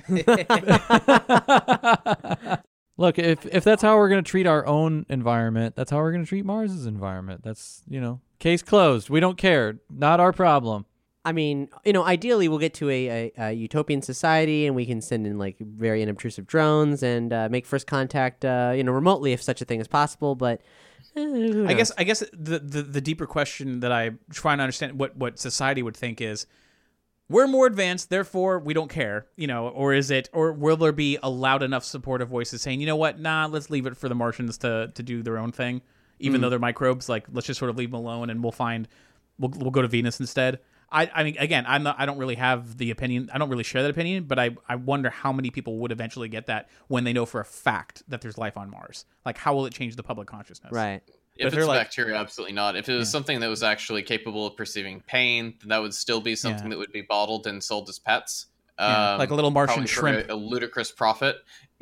Look, if if that's how we're going to treat our own environment, that's how we're going to treat Mars's environment. That's, you know, case closed. We don't care. Not our problem. I mean, you know, ideally we'll get to a, a, a utopian society and we can send in like very unobtrusive drones and uh, make first contact, uh, you know, remotely if such a thing is possible. But eh, who I guess knows? I guess the, the the deeper question that I'm trying to understand what what society would think is, we're more advanced, therefore we don't care, you know, or is it, or will there be a loud enough supportive voices saying, you know what, nah, let's leave it for the Martians to to do their own thing, even Mm. though they're microbes, like let's just sort of leave them alone and we'll find, we'll we'll go to Venus instead. I I mean, again, I'm not, I don't really have the opinion, I don't really share that opinion, but I I wonder how many people would eventually get that when they know for a fact that there's life on Mars. Like, how will it change the public consciousness? Right. If they're it's like- bacteria, absolutely not. If it was Yeah. something that was actually capable of perceiving pain, then that would still be something Yeah. that would be bottled and sold as pets. Yeah, Um, like a little Martian probably for shrimp. A, a ludicrous profit.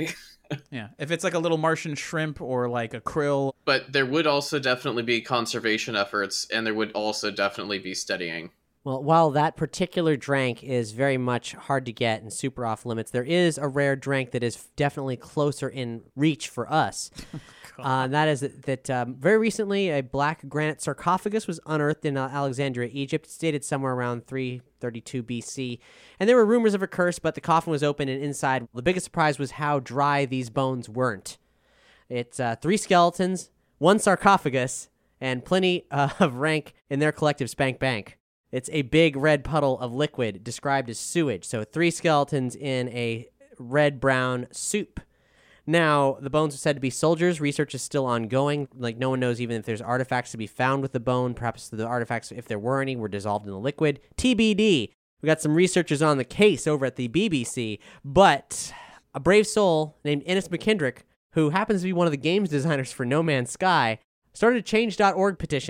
Yeah, if it's like a little Martian shrimp or like a krill. But there would also definitely be conservation efforts, and there would also definitely be studying. Well, while that particular drank is very much hard to get and super off limits, there is a rare drink that is definitely closer in reach for us. uh, and that is that, that um, very recently a black granite sarcophagus was unearthed in uh, Alexandria, Egypt. It's dated somewhere around three thirty-two B C. And there were rumors of a curse, but the coffin was open and inside. The biggest surprise was how dry these bones weren't. It's uh, three skeletons, one sarcophagus, and plenty uh, of rank in their collective spank bank. It's a big red puddle of liquid described as sewage. So three skeletons in a red-brown soup. Now, the bones are said to be soldiers. Research is still ongoing. Like, no one knows even if there's artifacts to be found with the bone. Perhaps the artifacts, if there were any, were dissolved in the liquid. T B D. We got some researchers on the case over at the B B C. But a brave soul named Ennis McKendrick, who happens to be one of the games designers for No Man's Sky, started a change dot org petition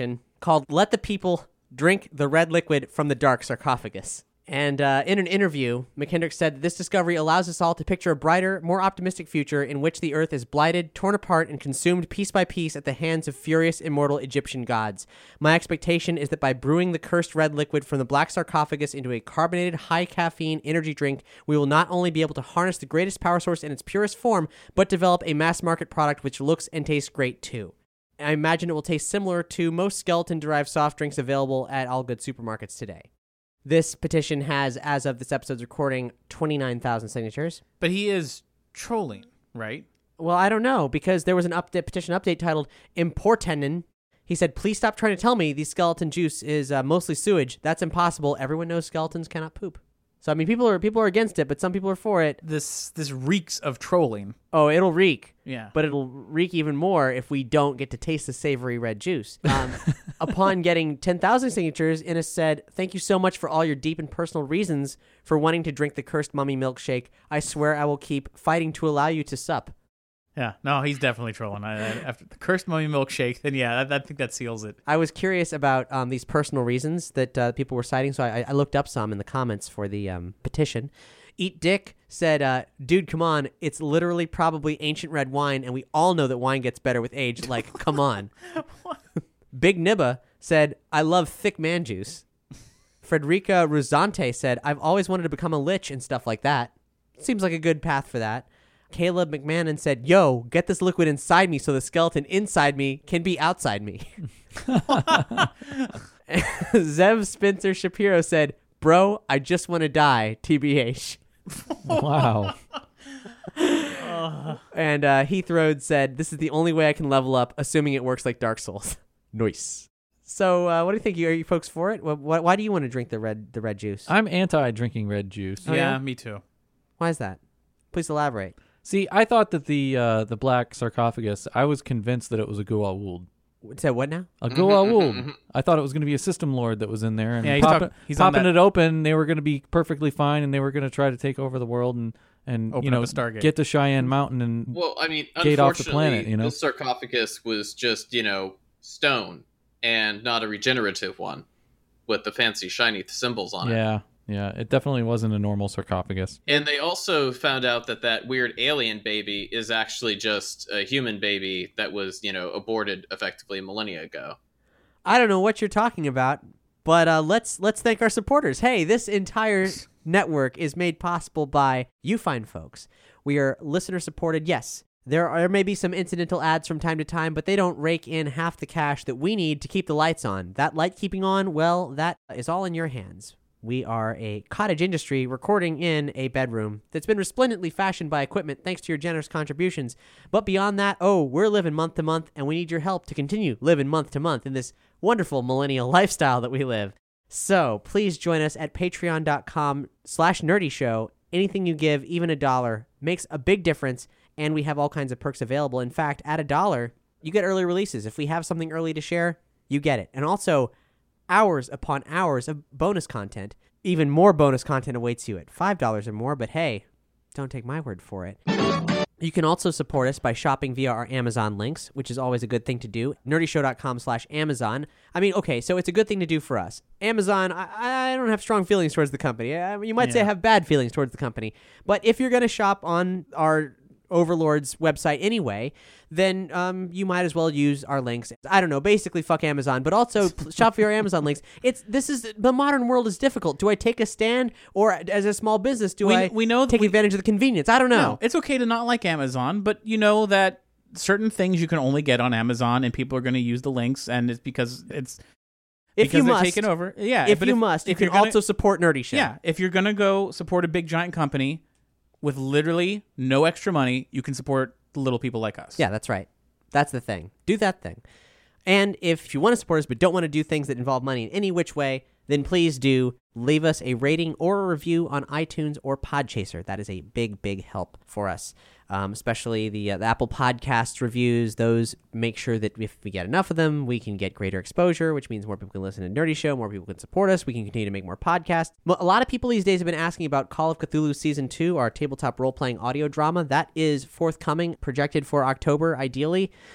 called Let the People Drink the Red Liquid from the Dark Sarcophagus. And uh, in an interview, McKendrick said, this discovery allows us all to picture a brighter, more optimistic future in which the earth is blighted, torn apart, and consumed piece by piece at the hands of furious, immortal Egyptian gods. My expectation is that by brewing the cursed red liquid from the black sarcophagus into a carbonated, high-caffeine energy drink, we will not only be able to harness the greatest power source in its purest form, but develop a mass-market product which looks and tastes great, too. I imagine it will taste similar to most skeleton-derived soft drinks available at all good supermarkets today. This petition has, as of this episode's recording, twenty-nine thousand signatures. But he is trolling, right? Well, I don't know, because there was an update petition update titled Importenen. He said, please stop trying to tell me the skeleton juice is uh, mostly sewage. That's impossible. Everyone knows skeletons cannot poop. So, I mean, people are people are against it, but some people are for it. This this reeks of trolling. Oh, it'll reek. Yeah. But it'll reek even more if we don't get to taste the savory red juice. Um, upon getting ten thousand signatures, Innes said, thank you so much for all your deep and personal reasons for wanting to drink the cursed mummy milkshake. I swear I will keep fighting to allow you to sup. Yeah, no, he's definitely trolling. I, I, after the cursed mummy milkshake, then yeah, I, I think that seals it. I was curious about um, these personal reasons that uh, people were citing, so I, I looked up some in the comments for the um, petition. Eat Dick said, uh, dude, come on, it's literally probably ancient red wine, and we all know that wine gets better with age. Like, come on. Big Nibba said, I love thick man juice. Frederica Ruzante said, I've always wanted to become a lich and stuff like that. Seems like a good path for that. Caleb McMahon said, yo, get this liquid inside me so the skeleton inside me can be outside me. Zev Spencer Shapiro said, bro, I just want to die, T B H. Wow. And uh, Heath Rhodes said, this is the only way I can level up, assuming it works like Dark Souls. Nice. So uh, what do you think? Are you folks for it? Why, why do you want to drink the red the red juice? I'm anti-drinking red juice. Oh, yeah, yeah, me too. Why is that? Please elaborate. See, I thought that the uh, the black sarcophagus, I was convinced that it was a Goa'uld. Say what now? A Goa'uld. I thought it was going to be a system lord that was in there. And yeah, he's, pop- talk- he's on popping that- it open, they were going to be perfectly fine, and they were going to try to take over the world and, and Open you know, up a Stargate. get to Cheyenne Mountain and Well, I mean, gate off unfortunately, the planet, you know? the sarcophagus was just, you know, stone and not a regenerative one with the fancy shiny symbols on it. yeah, yeah, it definitely wasn't a normal sarcophagus. And they also found out that that weird alien baby is actually just a human baby that was, you know, aborted effectively millennia ago. I don't know what you're talking about, but uh, let's let's thank our supporters. Hey, this entire network is made possible by you fine folks. We are listener supported. Yes, there are maybe some incidental ads from time to time, but they don't rake in half the cash that we need to keep the lights on. That light keeping on, well, that is all in your hands. We are a cottage industry recording in a bedroom that's been resplendently fashioned by equipment thanks to your generous contributions. But beyond that, oh, we're living month to month, and we need your help to continue living month to month in this wonderful millennial lifestyle that we live. So please join us at patreon.com slash nerdy show. Anything you give, even a dollar, makes a big difference, and we have all kinds of perks available. In fact, at a dollar, you get early releases. If we have something early to share, you get it. And also, hours upon hours of bonus content. Even more bonus content awaits you at five dollars or more, but hey, don't take my word for it. You can also support us by shopping via our Amazon links, which is always a good thing to do. nerdyshow.com slash Amazon. I mean, okay, so it's a good thing to do for us. Amazon, I, I don't have strong feelings towards the company. I, you might say I have bad feelings towards the company. But if you're going to shop on our Overlord's website anyway, then um, you might as well use our links. I don't know, basically fuck Amazon, but also shop for your Amazon links. It's this is the modern world is difficult. Do I take a stand, or as a small business, do We- I we know that take we- advantage of the convenience? I don't know. No, it's okay to not like Amazon, but you know that certain things you can only get on Amazon, and people are going to use the links, and it's because it's if because you they're must, taking over. Yeah, if but you must, you you're can gonna- also support Nerdy Show. Yeah, if you're gonna go support a big giant company with literally no extra money, you can support the little people like us. Yeah, that's right. That's the thing. Do that thing. And if you want to support us but don't want to do things that involve money in any which way, then please do leave us a rating or a review on iTunes or Podchaser. That is a big, big help for us, um, especially the, uh, the Apple Podcasts reviews. Those make sure that if we get enough of them, we can get greater exposure, which means more people can listen to Nerdy Show, more people can support us, we can continue to make more podcasts. Mo- A lot of people these days have been asking about Call of Cthulhu Season two, our tabletop role-playing audio drama. That is forthcoming, projected for October, ideally.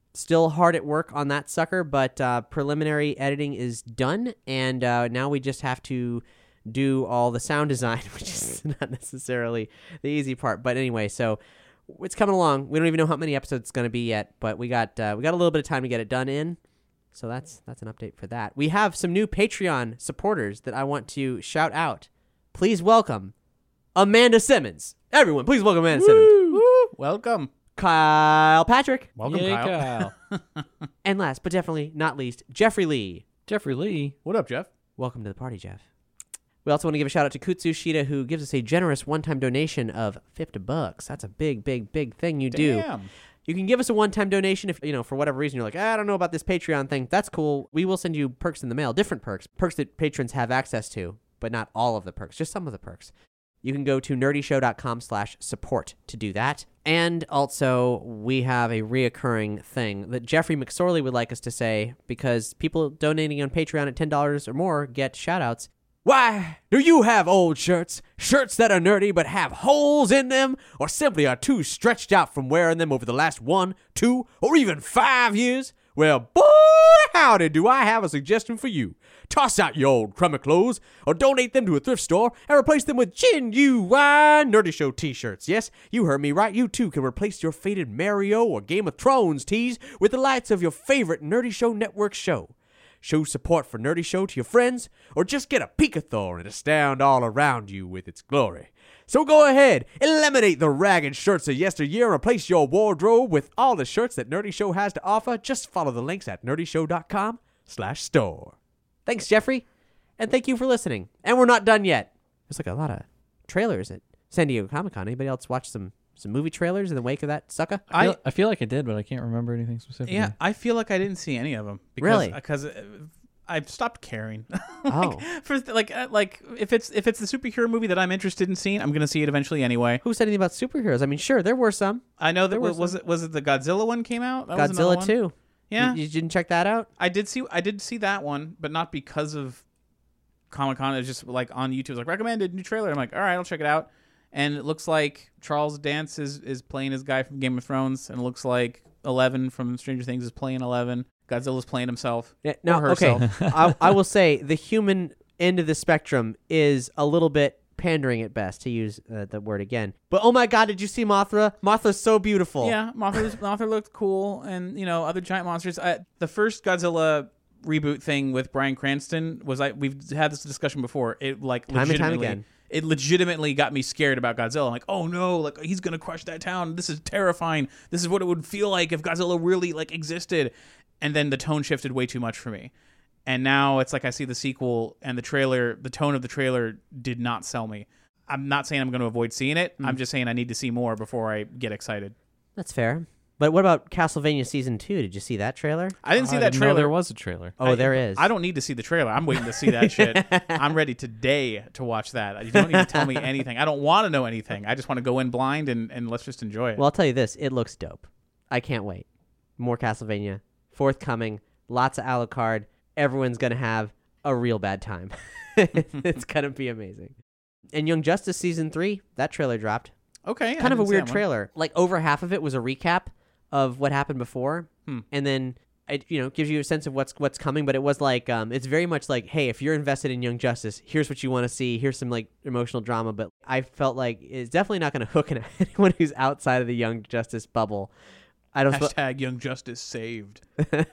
Still hard at work on that sucker, but uh, preliminary editing is done, and uh, now we just have to do all the sound design, which is not necessarily the easy part. But anyway, so it's coming along. We don't even know how many episodes it's going to be yet, but we got uh, we got a little bit of time to get it done in. So that's that's an update for that. We have some new Patreon supporters that I want to shout out. Please welcome Amanda Simmons. Everyone, please welcome Amanda Simmons. Woo! Welcome. Kyle Patrick. Welcome, Yay, Kyle. Kyle. And last but definitely not least, Jeffrey Lee. Jeffrey Lee. What up, Jeff? Welcome to the party, Jeff. We also want to give a shout out to Kutsu Shida, who gives us a generous one-time donation of fifty bucks. That's a big, big, big thing you do. Damn. You can give us a one-time donation if, you know, for whatever reason you're like, ah, I don't know about this Patreon thing. That's cool. We will send you perks in the mail, different perks, perks that patrons have access to, but not all of the perks, just some of the perks. You can go to nerdyshow.com slash support to do that. And also, we have a reoccurring thing that Jeffrey McSorley would like us to say, because people donating on Patreon at ten dollars or more get shout-outs. Why, do you have old shirts? Shirts that are nerdy but have holes in them? Or simply are too stretched out from wearing them over the last one, two, or even five years? Well, boy, howdy, do I have a suggestion for you. Toss out your old crummy clothes, or donate them to a thrift store, and replace them with genuine Nerdy Show t-shirts. Yes, you heard me right. You, too, can replace your faded Mario or Game of Thrones tees with the lights of your favorite Nerdy Show Network show. Show support for Nerdy Show to your friends, or just get a peek at Thor and astound all around you with its glory. So go ahead, eliminate the ragged shirts of yesteryear and replace your wardrobe with all the shirts that Nerdy Show has to offer. Just follow the links at nerdyshow.com slash store. Thanks, Jeffrey, and thank you for listening. And we're not done yet. There's like a lot of trailers at San Diego Comic-Con. Anybody else watch some, some movie trailers in the wake of that sucker? I feel, I feel like I did, but I can't remember anything specifically. Yeah, I feel like I didn't see any of them. Because, Really? Because I've stopped caring. like, Oh. For like, uh, like if it's if it's the superhero movie that I'm interested in seeing, I'm gonna see it eventually anyway. Who said anything about superheroes? I mean, sure, there were some. I know that There were was, was some. it was it the Godzilla one came out? That was another Godzilla one? two. Yeah, You, you didn't check that out? I did see I did see that one, but not because of Comic-Con. It was just like on YouTube. It was like recommended new trailer. I'm like, all right, I'll check it out. And it looks like Charles Dance is is playing his guy from Game of Thrones, and it looks like Eleven from Stranger Things is playing Eleven. Godzilla's playing himself. Yeah, no, or okay. herself. I, I will say the human end of the spectrum is a little bit pandering at best, to use uh, the word again. But oh my God, did you see Mothra? Mothra's so beautiful. Yeah, Mothra, Mothra looked cool, and you know other giant monsters. I, the first Godzilla reboot thing with Bryan Cranston was like we've had this discussion before. It like Time and time legitimately, again. it legitimately got me scared about Godzilla. I'm like, oh no, like he's gonna crush that town. This is terrifying. This is what it would feel like if Godzilla really like existed. And then the tone shifted way too much for me. And now it's like I see the sequel and the trailer, the tone of the trailer did not sell me. I'm not saying I'm going to avoid seeing it. Mm. I'm just saying I need to see more before I get excited. That's fair. But what about Castlevania Season two? Did you see that trailer? I didn't see I that didn't know trailer. there was a trailer. Oh, I, there is. I don't need to see the trailer. I'm waiting to see that shit. I'm ready today to watch that. You don't need to tell me anything. I don't want to know anything. I just want to go in blind and, and let's just enjoy it. Well, I'll tell you this. It looks dope. I can't wait. More Castlevania. Forthcoming. Lots of Alucard. Everyone's going to have a real bad time. It's going to be amazing. And Young Justice Season three, that trailer dropped. okay. I Kind of a didn't see weird that one. trailer. Like, over half of it was a recap of what happened before. Hmm. And then it, you know, gives you a sense of what's what's coming. But it was like, um, it's very much like, hey, if you're invested in Young Justice, here's what you want to see. Here's some, like, emotional drama. But I felt like it's definitely not going to hook anyone who's outside of the Young Justice bubble. I don't. Hashtag Young Justice saved.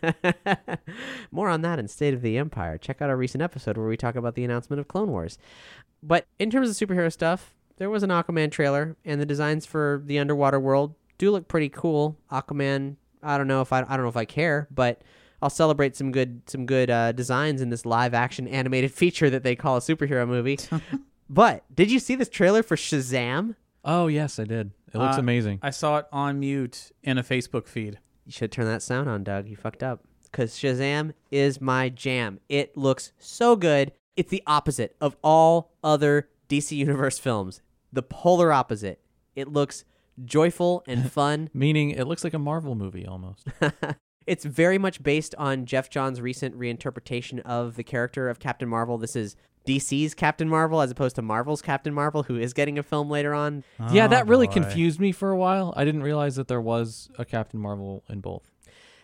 More on that in State of the Empire. Check out our recent episode where we talk about the announcement of Clone Wars. But in terms of superhero stuff, there was an Aquaman trailer, and the designs for the underwater world do look pretty cool. Aquaman, I don't know if I, I don't know if I care, but I'll celebrate some good some good uh, designs in this live action animated feature that they call a superhero movie. But did you see this trailer for Shazam? Oh, yes, I did. It looks Uh, amazing. I saw it on mute in a Facebook feed. You should turn that sound on, Doug. You fucked up. Because Shazam is my jam. It looks so good. It's the opposite of all other D C Universe films. The polar opposite. It looks joyful and fun. Meaning it looks like a Marvel movie almost. It's very much based on Jeff Johns' recent reinterpretation of the character of Captain Marvel. This is D C's Captain Marvel as opposed to Marvel's Captain Marvel, who is getting a film later on. yeah, Oh, that really boy. confused me for a while. I didn't realize that there was a Captain Marvel in both.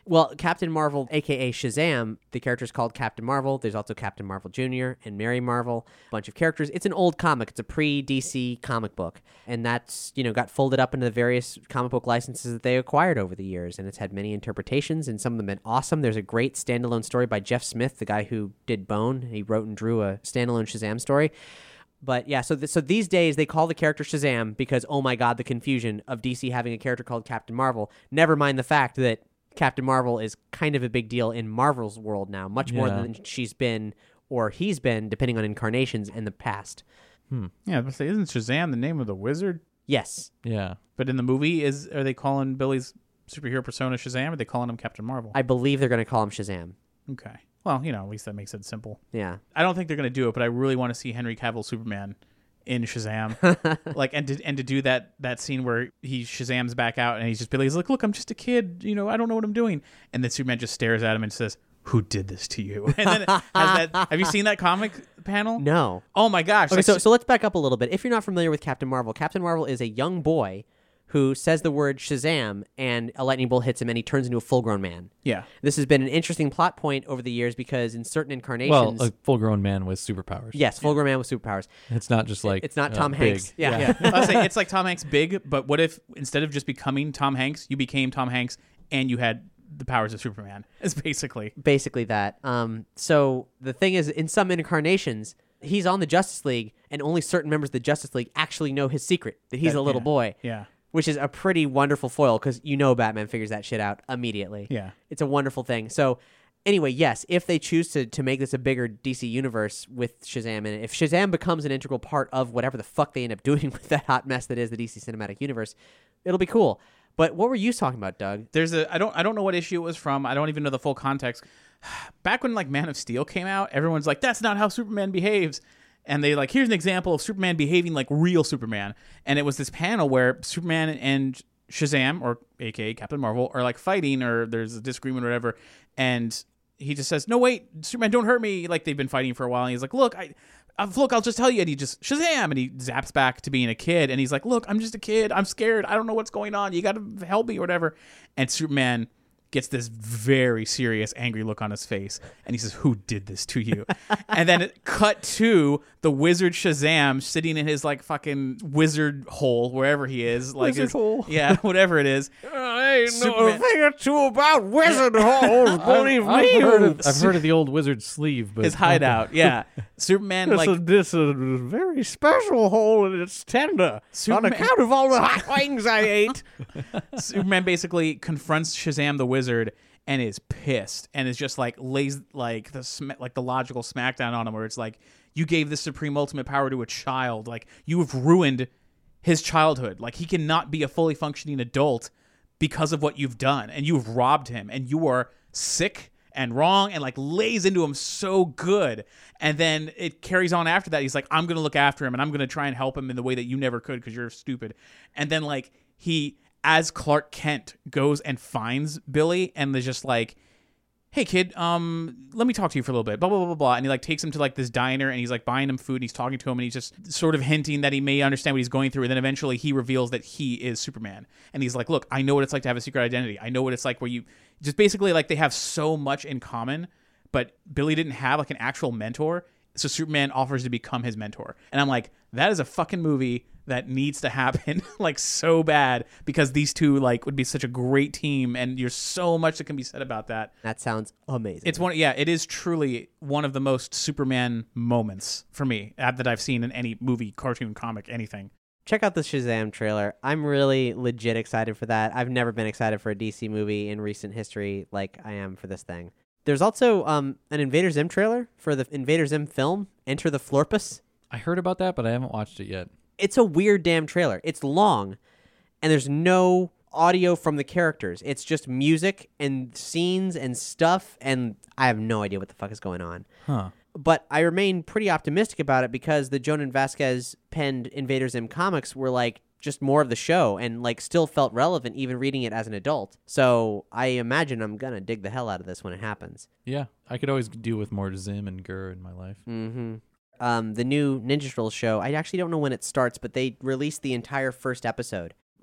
Well, Captain Marvel, a k a. Shazam, the character is called Captain Marvel. There's also Captain Marvel Junior and Mary Marvel, a bunch of characters. It's an old comic. It's a pre-D C comic book. And that's, you know, got folded up into the various comic book licenses that they acquired over the years. And it's had many interpretations, and some of them have been awesome. There's a great standalone story by Jeff Smith, the guy who did Bone. He wrote and drew a standalone Shazam story. But yeah, so th- so these days they call the character Shazam because, oh my God, the confusion of D C having a character called Captain Marvel. Never mind the fact that Captain Marvel is kind of a big deal in Marvel's world now, much more Yeah. than she's been or he's been, depending on incarnations in the past. Hmm. Yeah, but say, isn't Shazam the name of the wizard? Yes. Yeah. But in the movie, is are they calling Billy's superhero persona Shazam, or are they calling him Captain Marvel? I believe they're going to call him Shazam. Okay. Well, you know, at least that makes it simple. Yeah. I don't think they're going to do it, but I really want to see Henry Cavill Superman in Shazam. like, and to, and to do that that scene where he Shazam's back out and he's just Billy's like, look, I'm just a kid. You know, I don't know what I'm doing. And then Superman just stares at him and says, who did this to you? And then it has that. Have you seen that comic panel? No. Oh my gosh. Okay, Like, so so let's back up a little bit. If you're not familiar with Captain Marvel, Captain Marvel is a young boy who says the word Shazam, and a lightning bolt hits him, and he turns into a full-grown man. yeah. This has been an interesting plot point over the years because in certain incarnations... Well, a full-grown man with superpowers. yes, full-grown man with superpowers. It's not just like It's not uh, Tom big. Hanks. Yeah. Yeah. I was saying, it's like Tom Hanks big, but what if instead of just becoming Tom Hanks, you became Tom Hanks and you had the powers of Superman? It's basically. Basically that. Um, so the thing is, in some incarnations, he's on the Justice League, and only certain members of the Justice League actually know his secret, that he's That- a little yeah. boy. Yeah. Which is a pretty wonderful foil because you know Batman figures that shit out immediately. Yeah. It's a wonderful thing. So anyway, yes, if they choose to, to make this a bigger D C universe with Shazam in it, if Shazam becomes an integral part of whatever the fuck they end up doing with that hot mess that is the D C Cinematic Universe, it'll be cool. But what were you talking about, Doug? There's a I don't I don't know what issue it was from. I don't even know the full context. Back when like Man of Steel came out, everyone's like, that's not how Superman behaves. And they like, here's an example of Superman behaving like real Superman. And it was this panel where Superman and Shazam, or A K A Captain Marvel, are like fighting, or there's a disagreement or whatever. And he just says, no, wait, Superman, don't hurt me. Like they've been fighting for a while. And he's like, look, I, uh, look, I'll just tell you. And he just Shazam, and he zaps back to being a kid. And he's like, look, I'm just a kid. I'm scared. I don't know what's going on. You got to help me or whatever. And Superman gets this very serious, angry look on his face, and he says, who did this to you? And then it cut to the wizard Shazam sitting in his, like, fucking wizard hole, wherever he is. Like Wizard his, hole. Yeah, whatever it is. I ain't know a thing or two about wizard holes, I've, I've heard of, I've heard of the old wizard sleeve, but His hideout, yeah. Superman, like... this is a very special hole, and it's tender Superman- on account of all the hot wings I ate. Superman basically confronts Shazam the wizard and is pissed and is just like lays like the sm- like the logical smackdown on him, where it's like, you gave this supreme ultimate power to a child, like you have ruined his childhood, like he cannot be a fully functioning adult because of what you've done, and you've robbed him, and you are sick and wrong, and like lays into him so good. And then it carries on after that. He's like, I'm gonna look after him, and I'm gonna try and help him in the way that you never could because you're stupid. And then like he, as Clark Kent, goes and finds Billy and is just like, hey kid, um, let me talk to you for a little bit, blah, blah, blah, blah, blah. And he like takes him to like this diner, and he's like buying him food, and he's talking to him, and he's just sort of hinting that he may understand what he's going through. And then eventually he reveals that he is Superman. And he's like, look, I know what it's like to have a secret identity. I know what it's like where you just basically like they have so much in common, but Billy didn't have like an actual mentor. So Superman offers to become his mentor. And I'm like, that is a fucking movie that needs to happen like so bad, because these two like would be such a great team, and there's so much that can be said about that. That sounds amazing. It's one, yeah, it is truly one of the most Superman moments for me uh, that I've seen in any movie, cartoon, comic, anything. Check out the Shazam trailer. I'm really legit excited for that. I've never been excited for a D C movie in recent history like I am for this thing. There's also um, an Invader Zim trailer for the Invader Zim film, Enter the Florpus. I heard about that, but I haven't watched it yet. It's a weird damn trailer. It's long, and there's no audio from the characters. It's just music and scenes and stuff, and I have no idea what the fuck is going on. Huh. But I remain pretty optimistic about it because the Jonan Vasquez penned Invader Zim comics were like just more of the show and like still felt relevant even reading it as an adult. So I imagine I'm gonna dig the hell out of this when it happens. Yeah, I could always do with more Zim and Gur in my life. Mm-hmm. Um, the new Ninja Turtles show, I actually don't know when it starts, but they released the entire first episode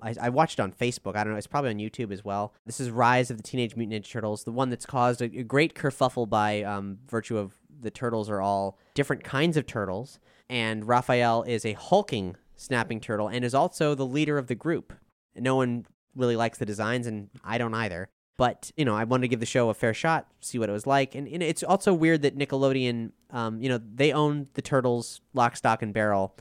I, I watched it on Facebook. I don't know. It's probably on YouTube as well. This is Rise of the Teenage Mutant Ninja Turtles, the one that's caused a, a great kerfuffle by um, virtue of the turtles are all different kinds of turtles. And Raphael is a hulking snapping turtle and is also the leader of the group. No one really likes the designs, and I don't either. But, you know, I wanted to give the show a fair shot, see what it was like. And, and it's also weird that Nickelodeon, um, you know, they own the Turtles, lock, stock, and barrel.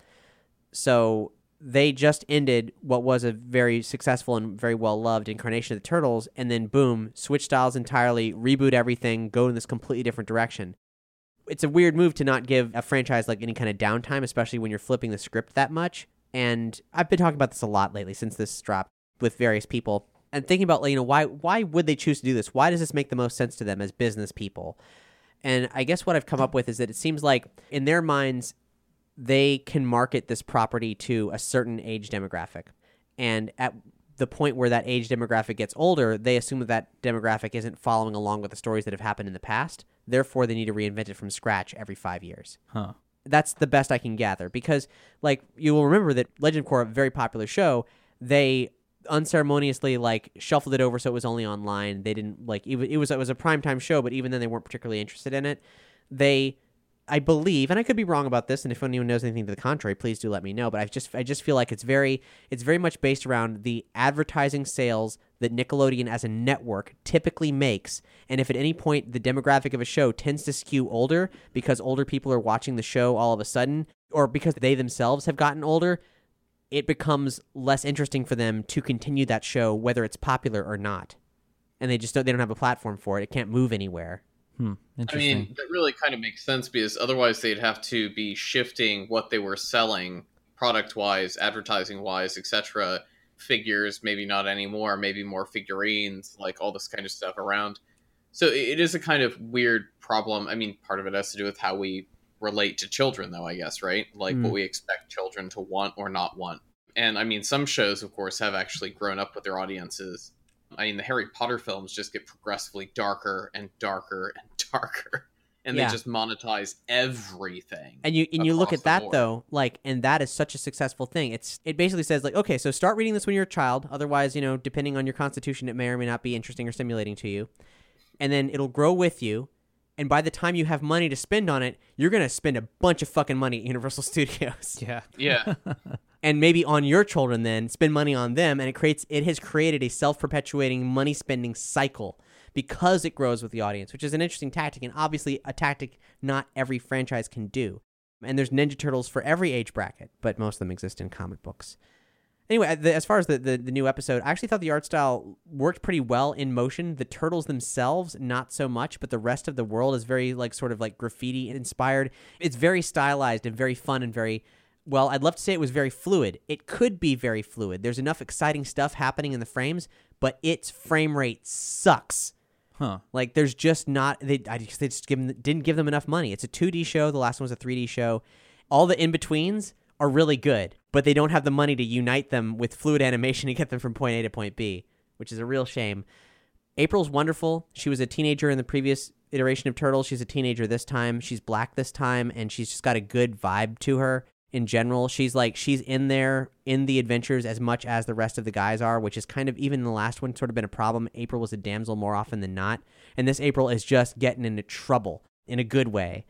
So they just ended what was a very successful and very well-loved incarnation of the Turtles, and then boom, switch styles entirely, reboot everything, go in this completely different direction. It's a weird move to not give a franchise like any kind of downtime, especially when you're flipping the script that much. And I've been talking about this a lot lately since this dropped with various people. And thinking about, you know, why why would they choose to do this? Why does this make the most sense to them as business people? And I guess what I've come up with is that it seems like in their minds, they can market this property to a certain age demographic. And at the point where that age demographic gets older, they assume that that demographic isn't following along with the stories that have happened in the past. Therefore, they need to reinvent it from scratch every five years. Huh. That's the best I can gather. Because, like, you will remember that Legend Corps, a very popular show, they unceremoniously like shuffled it over so it was only online. They didn't like it, it was it was a primetime show, but even then they weren't particularly interested in it. They, I believe, and I could be wrong about this, and if anyone knows anything to the contrary, please do let me know. But I just I just feel like it's very it's very much based around the advertising sales that Nickelodeon as a network typically makes. And if at any point the demographic of a show tends to skew older because older people are watching the show all of a sudden, or because they themselves have gotten older, it becomes less interesting for them to continue that show, whether it's popular or not. And they just don't, they don't have a platform for it. It can't move anywhere. Hmm. I Interesting. mean, that really kind of makes sense because otherwise they'd have to be shifting what they were selling product-wise, advertising-wise, et cetera. Figures, maybe not anymore, maybe more figurines, like all this kind of stuff around. So it is a kind of weird problem. I mean, part of it has to do with how we relate to children, though, I guess, right? Like mm. what we expect children to want or not want. And I mean, some shows, of course, have actually grown up with their audiences. I mean, the Harry Potter films just get progressively darker and darker and darker. And yeah. they just monetize everything. And you and you look at that, board. though, like, and that is such a successful thing. It's It basically says, like, okay, so start reading this when you're a child. Otherwise, you know, depending on your constitution, it may or may not be interesting or stimulating to you. And then it'll grow with you. And by the time you have money to spend on it, you're going to spend a bunch of fucking money at Universal Studios. Yeah. Yeah. And maybe on your children then, spend money on them. And it creates, it has created a self-perpetuating money-spending cycle because it grows with the audience, which is an interesting tactic. And obviously a tactic not every franchise can do. And there's Ninja Turtles for every age bracket, but most of them exist in comic books. Anyway, the, as far as the, the, the new episode, I actually thought the art style worked pretty well in motion. The turtles themselves, not so much, but the rest of the world is very, like, sort of like graffiti inspired. It's very stylized and very fun and very, well, I'd love to say it was very fluid. It could be very fluid. There's enough exciting stuff happening in the frames, but its frame rate sucks. Huh. Like, there's just not, they, I just, they just give them, didn't give them enough money. It's a two D show. The last one was a three D show. All the in-betweens are really good, but they don't have the money to unite them with fluid animation to get them from point A to point B, which is a real shame. April's wonderful. She was a teenager in the previous iteration of Turtles. She's a teenager this time. She's black this time, and she's just got a good vibe to her in general. She's like, she's in there in the adventures as much as the rest of the guys are, which is kind of, even in the last one, sort of been a problem. April was a damsel more often than not, and this April is just getting into trouble in a good way.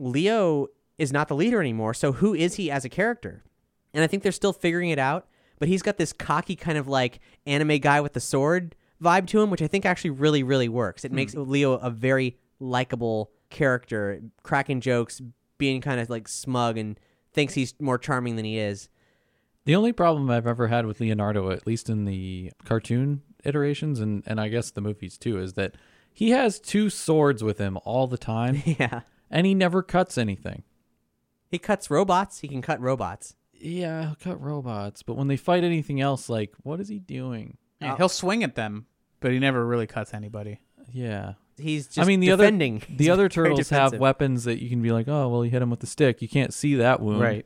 Leo is not the leader anymore, so who is he as a character? And I think they're still figuring it out, but he's got this cocky kind of like anime guy with the sword vibe to him, which I think actually really, really works. It mm. makes Leo a very likable character, cracking jokes, being kind of like smug, and thinks he's more charming than he is. The only problem I've ever had with Leonardo, at least in the cartoon iterations, and, and I guess the movies too, is that he has two swords with him all the time. Yeah. And he never cuts anything. He cuts robots. He can cut robots. Yeah, he'll cut robots. But when they fight anything else, like, what is he doing? Yeah, he'll swing at them, but he never really cuts anybody. Yeah. He's just I mean, the defending. Other, the other turtles defensive. have weapons that you can be like, oh, well, you hit him with the stick. You can't see that wound. Right.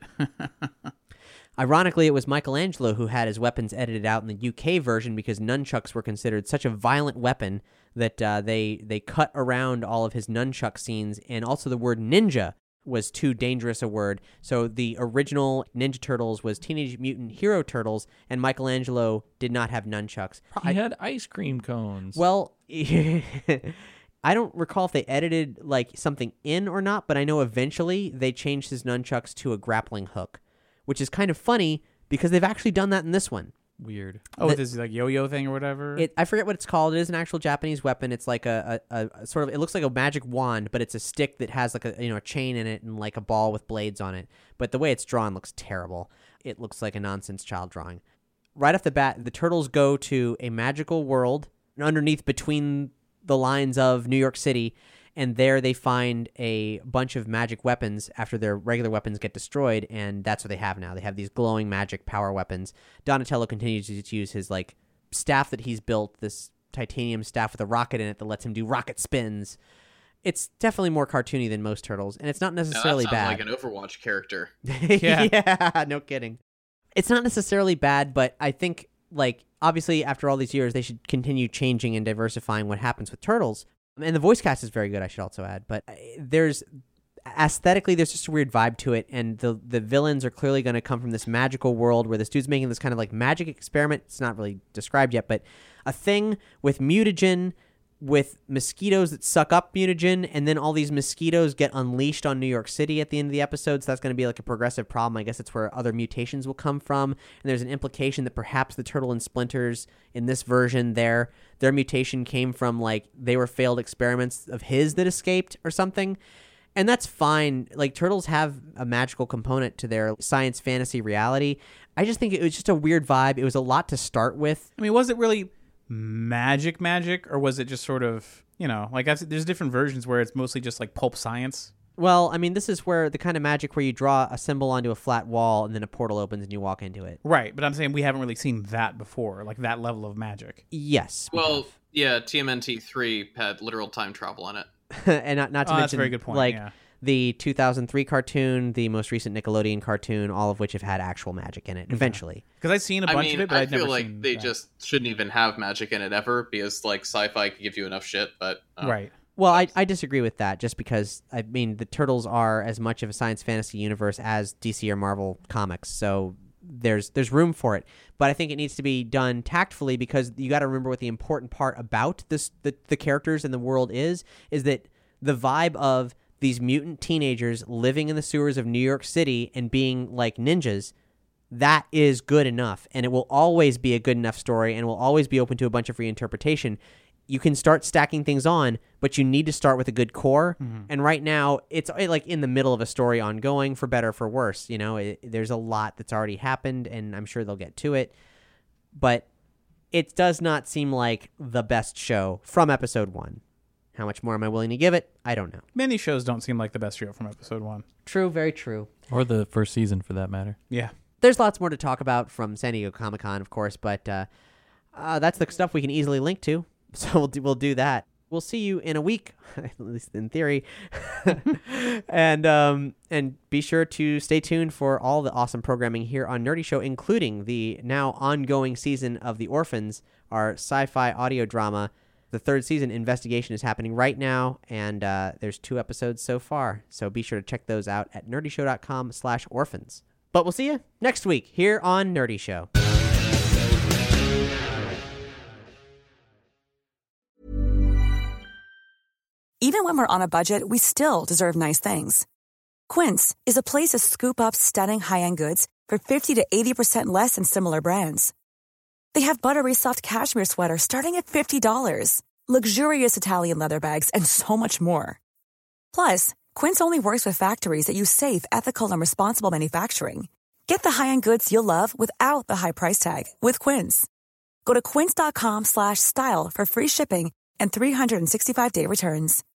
Ironically, it was Michelangelo who had his weapons edited out in the U K version because nunchucks were considered such a violent weapon that uh, they they cut around all of his nunchuck scenes, and also the word ninja was too dangerous a word. So the original Ninja Turtles was Teenage Mutant Hero Turtles, and Michelangelo did not have nunchucks. He had ice cream cones. Well, I don't recall if they edited like something in or not, but I know eventually they changed his nunchucks to a grappling hook, which is kind of funny because they've actually done that in this one. Weird. Oh, The- this like yo-yo thing or whatever. It, I forget what it's called. It is an actual Japanese weapon. It's like a, a, a sort of, it looks like a magic wand, but it's a stick that has like a, you know, a chain in it and like a ball with blades on it. But the way it's drawn looks terrible. It looks like a nonsense child drawing. Right off the bat, the turtles go to a magical world underneath between the lines of New York City, and there they find a bunch of magic weapons after their regular weapons get destroyed, and that's what they have now. They have these glowing magic power weapons. Donatello continues to use his like staff that he's built, this titanium staff with a rocket in it that lets him do rocket spins. It's definitely more cartoony than most Turtles, and it's not necessarily no, that sounds bad. like an Overwatch character. yeah. yeah, no kidding. It's not necessarily bad, but I think, like, obviously after all these years, they should continue changing and diversifying what happens with Turtles. And the voice cast is very good, I should also add. But there's, aesthetically, there's just a weird vibe to it, and the the villains are clearly going to come from this magical world where this dude's making this kind of, like, magic experiment. It's not really described yet, but a thing with mutagen, with mosquitoes that suck up mutagen, and then all these mosquitoes get unleashed on New York City at the end of the episode, so that's going to be like a progressive problem. I guess it's where other mutations will come from, and there's an implication that perhaps the Turtle and Splinters in this version, their, their mutation came from, like, they were failed experiments of his that escaped or something, and that's fine. Like, Turtles have a magical component to their science fantasy reality. I just think it was just a weird vibe. It was a lot to start with. I mean, was it really magic magic, or was it just sort of, you know, like I've, there's different versions where it's mostly just like pulp science? Well, I mean, this is where the kind of magic where you draw a symbol onto a flat wall and then a portal opens and you walk into it. Right, but I'm saying we haven't really seen that before, like that level of magic. Yes. we Well, have. yeah, T M N T three had literal time travel in it. and not, not to Oh, mention, that's a very good point, like, yeah. the two thousand three cartoon, the most recent Nickelodeon cartoon, all of which have had actual magic in it, eventually. Because I've seen a I bunch mean, of it, but I I've feel never like seen they that. just shouldn't even have magic in it ever, because like sci-fi could give you enough shit, but uh, Right. Well, I, I disagree with that, just because, I mean, the Turtles are as much of a science fantasy universe as D C or Marvel comics, so there's there's room for it. But I think it needs to be done tactfully, because you got to remember what the important part about this the, the characters and the world is, is that the vibe of these mutant teenagers living in the sewers of New York City and being like ninjas, that is good enough. And it will always be a good enough story and will always be open to a bunch of reinterpretation. You can start stacking things on, but you need to start with a good core. Mm-hmm. And right now, it's like in the middle of a story ongoing, for better or for worse. You know, it, there's a lot that's already happened, and I'm sure they'll get to it. But it does not seem like the best show from episode one. How much more am I willing to give it? I don't know. Many shows don't seem like the best show from episode one. True, very true. Or the first season, for that matter. Yeah. There's lots more to talk about from San Diego Comic-Con, of course, but uh, uh, that's the stuff we can easily link to. So we'll do, we'll do that. We'll see you in a week, at least in theory. and um, and be sure to stay tuned for all the awesome programming here on Nerdy Show, including the now ongoing season of The Orphans, our sci-fi audio drama. The third season investigation is happening right now, and uh, there's two episodes so far. So be sure to check those out at nerdyshow.com slash orphans. But we'll see you next week here on Nerdy Show. Even when we're on a budget, we still deserve nice things. Quince is a place to scoop up stunning high-end goods for fifty to eighty percent less than similar brands. They have buttery soft cashmere sweaters starting at fifty dollars, luxurious Italian leather bags, and so much more. Plus, Quince only works with factories that use safe, ethical, and responsible manufacturing. Get the high-end goods you'll love without the high price tag with Quince. Go to quince.com slash style for free shipping and three sixty-five day returns.